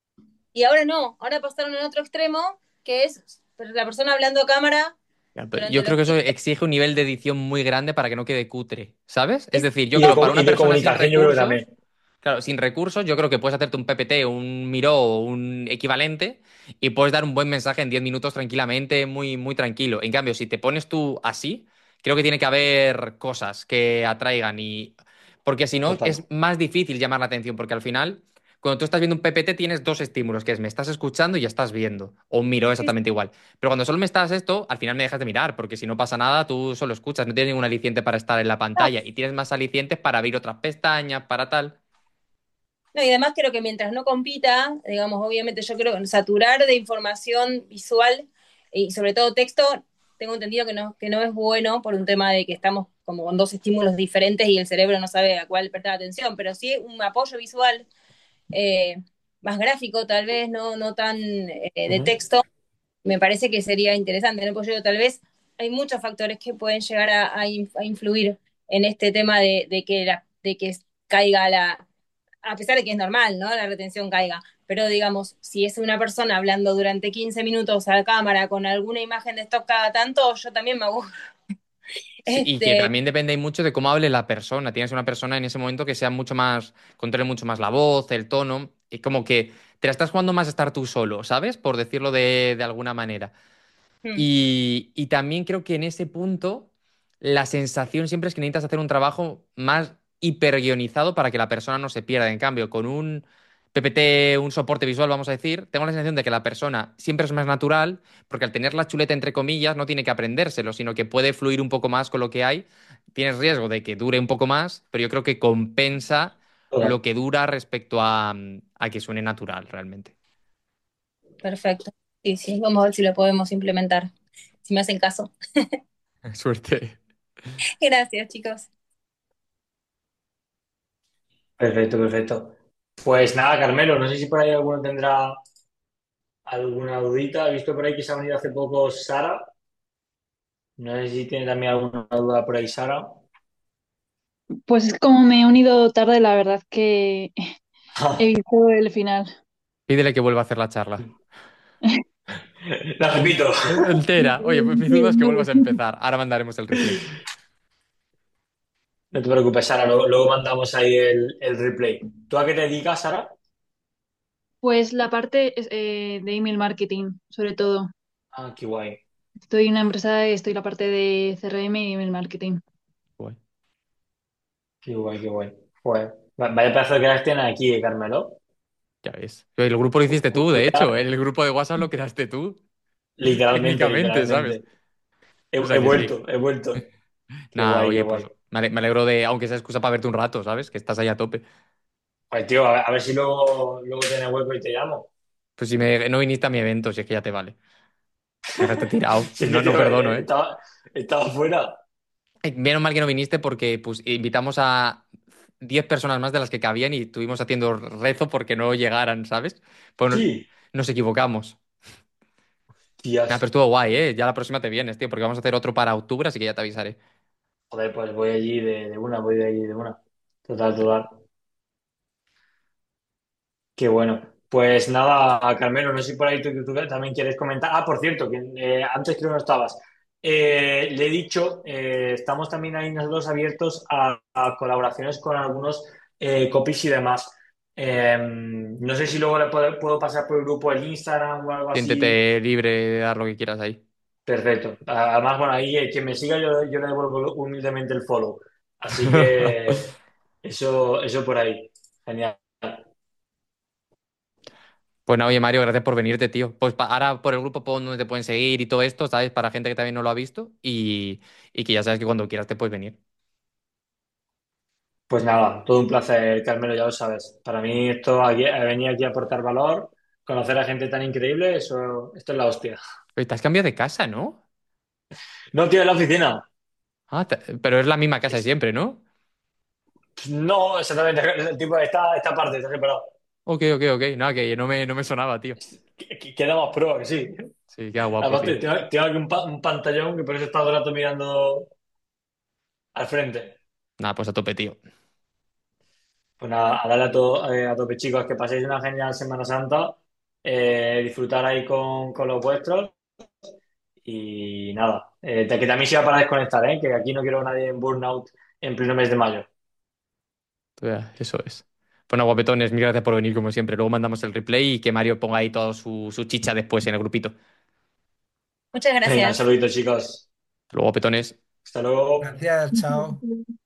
y ahora no, ahora pasaron al otro extremo, que es la persona hablando a cámara Ya, pero yo durante los creo que eso clientes. exige un nivel de edición muy grande para que no quede cutre, ¿sabes? Es Es, decir, yo Y de, creo co- para y una de persona sin comunicación yo creo que recursos. también. Claro, sin recursos, yo creo que puedes hacerte un P P T, un Miro o un equivalente y puedes dar un buen mensaje en diez minutos tranquilamente, muy, muy tranquilo. En cambio, si te pones tú así, creo que tiene que haber cosas que atraigan y. Porque si no, Total. es más difícil llamar la atención, porque al final, cuando tú estás viendo un P P T tienes dos estímulos, que es me estás escuchando y ya estás viendo, o un miro Sí, exactamente igual. Pero cuando solo me estás esto, al final me dejas de mirar, porque si no pasa nada, tú solo escuchas, no tienes ningún aliciente para estar en la no, pantalla y tienes más alicientes para abrir otras pestañas, para tal. no, y además creo que mientras no compita, digamos, obviamente yo creo que saturar de información visual y sobre todo texto, tengo entendido que no, que no es bueno por un tema de que estamos como con dos estímulos diferentes y el cerebro no sabe a cuál prestar atención, pero sí un apoyo visual eh, más gráfico tal vez, no, no tan eh, de Ujú. texto, me parece que sería interesante, ¿no? Porque yo tal vez hay muchos factores que pueden llegar a, a influir en este tema de, de que la, de que caiga la, a pesar de que es normal, ¿no? La retención caiga. Pero digamos, si es una persona hablando durante quince minutos a la cámara con alguna imagen de stock cada tanto, yo también me aburro. Sí, y que Este, también depende mucho de cómo hable la persona. Tienes una persona en ese momento que sea mucho más, controle mucho más la voz, el tono, y como que te la estás jugando más a estar tú solo, ¿sabes? Por decirlo de, de alguna manera. hmm, Y, y también creo que en ese punto la sensación siempre es que necesitas hacer un trabajo más hiperguionizado para que la persona no se pierda. En cambio, con un P P T, un soporte visual, vamos a decir, tengo la sensación de que la persona siempre es más natural, porque al tener la chuleta entre comillas no tiene que aprendérselo, sino que puede fluir un poco más con lo que hay. Tienes riesgo de que dure un poco más, pero yo creo que compensa lo Total. que dura respecto a, a que suene natural realmente. perfecto. Sí, sí, vamos a ver si lo podemos implementar, si me hacen caso. Suerte. Gracias, chicos. Perfecto, perfecto. Pues nada, Carmelo, no sé si por ahí alguno tendrá alguna dudita. He visto por ahí que se ha venido hace poco Sara. No sé si tiene también alguna duda por ahí, Sara. Pues es como me he unido tarde, la verdad que he visto el final. Pídele que vuelva a hacer la charla. La repito. Entera. Oye, pues mis dudas que vuelvas a empezar. Ahora mandaremos el replay. No te preocupes, Sara, luego, luego mandamos ahí el, el replay. ¿Tú a qué te dedicas, Sara? Pues la parte es, eh, de email marketing, sobre todo. Ah, qué guay, Estoy en una empresa, estoy en la parte de C R M y email marketing. Guay. qué guay, qué guay. Joder. Va- Vaya pedazo de crack tienes aquí, eh, Carmelo. Ya ves. El grupo lo hiciste tú, de hecho. Cuidado. El grupo de WhatsApp lo creaste tú. Literalmente, Técnicamente, ¿sabes? literalmente. He, O sea he que sí. vuelto, he vuelto. Qué Nada, guay, qué oye, pues guay. me ale- me alegro de, aunque sea excusa para verte un rato, ¿sabes? Que estás ahí a tope. Pues tío, a ver, a ver si luego, luego tienes hueco y te llamo. Pues si me, no viniste a mi evento, si es que ya te vale. Me dejaste tirado. Si es que, No, no tío, perdono, eh, ¿eh? estaba, estaba fuera. Eh, Menos mal que no viniste porque pues, invitamos a diez personas más de las que cabían y estuvimos haciendo rezo porque no llegaran, ¿sabes? Pues nos, Sí, nos equivocamos. Nada, pero tías. estuvo guay, ¿eh? Ya la próxima te vienes, tío, porque vamos a hacer otro para octubre, así que ya te avisaré. Joder, pues voy allí de, de una, voy de allí de una. Total, total. Qué bueno. Pues nada, Carmelo, no sé si por ahí tú, tú también quieres comentar. Ah, por cierto, que eh, antes creo que no estabas. Eh, le he dicho, eh, estamos también ahí nosotros abiertos a, a colaboraciones con algunos eh, copies y demás. Eh, no sé si luego le puedo, puedo pasar por el grupo el Instagram o algo así. Siéntete libre de dar lo que quieras ahí. Perfecto. Además, bueno, ahí eh, quien me siga yo, yo le devuelvo humildemente el follow. Así que eso, eso por ahí. Genial. Pues nada, oye, Mario, gracias por venirte, tío. Pues pa- ahora por el grupo pon donde te pueden seguir y todo esto, ¿sabes? Para gente que también no lo ha visto y, y que ya sabes que cuando quieras te puedes venir. Pues nada, todo un placer, Carmelo, ya lo sabes. Para mí esto, aquí, venir aquí a aportar valor, conocer a gente tan increíble, eso, esto es la hostia. Oye, te has cambiado de casa, ¿no? No, tío, en la oficina. Ah, te- pero es la misma casa de Es- siempre, ¿no? no, exactamente, el tipo, esta, esta parte, está separado. Ok, ok, ok. Nada, que no me, no me sonaba, tío. Que- que- Queda más pro, que sí. Sí, queda guapo, Además, te- tío. tengo, tengo aquí un, pa- un pantallón que por eso he estado todo el rato mirando al frente. Nada, pues a tope, tío. Pues nada, a darle a, to- eh, a tope, chicos, que paséis una genial Semana Santa, eh, disfrutar ahí con, con los vuestros y nada, eh, que también sirva para desconectar, ¿eh? Que aquí no quiero a nadie en burnout en pleno mes de mayo. Ya, eso es. Bueno, guapetones, mil gracias por venir como siempre. Luego mandamos el replay y que Mario ponga ahí toda su, su chicha después en el grupito. Muchas Venga, un gracias. saludito, chicos. Luego, guapetones. Hasta luego. Gracias, chao.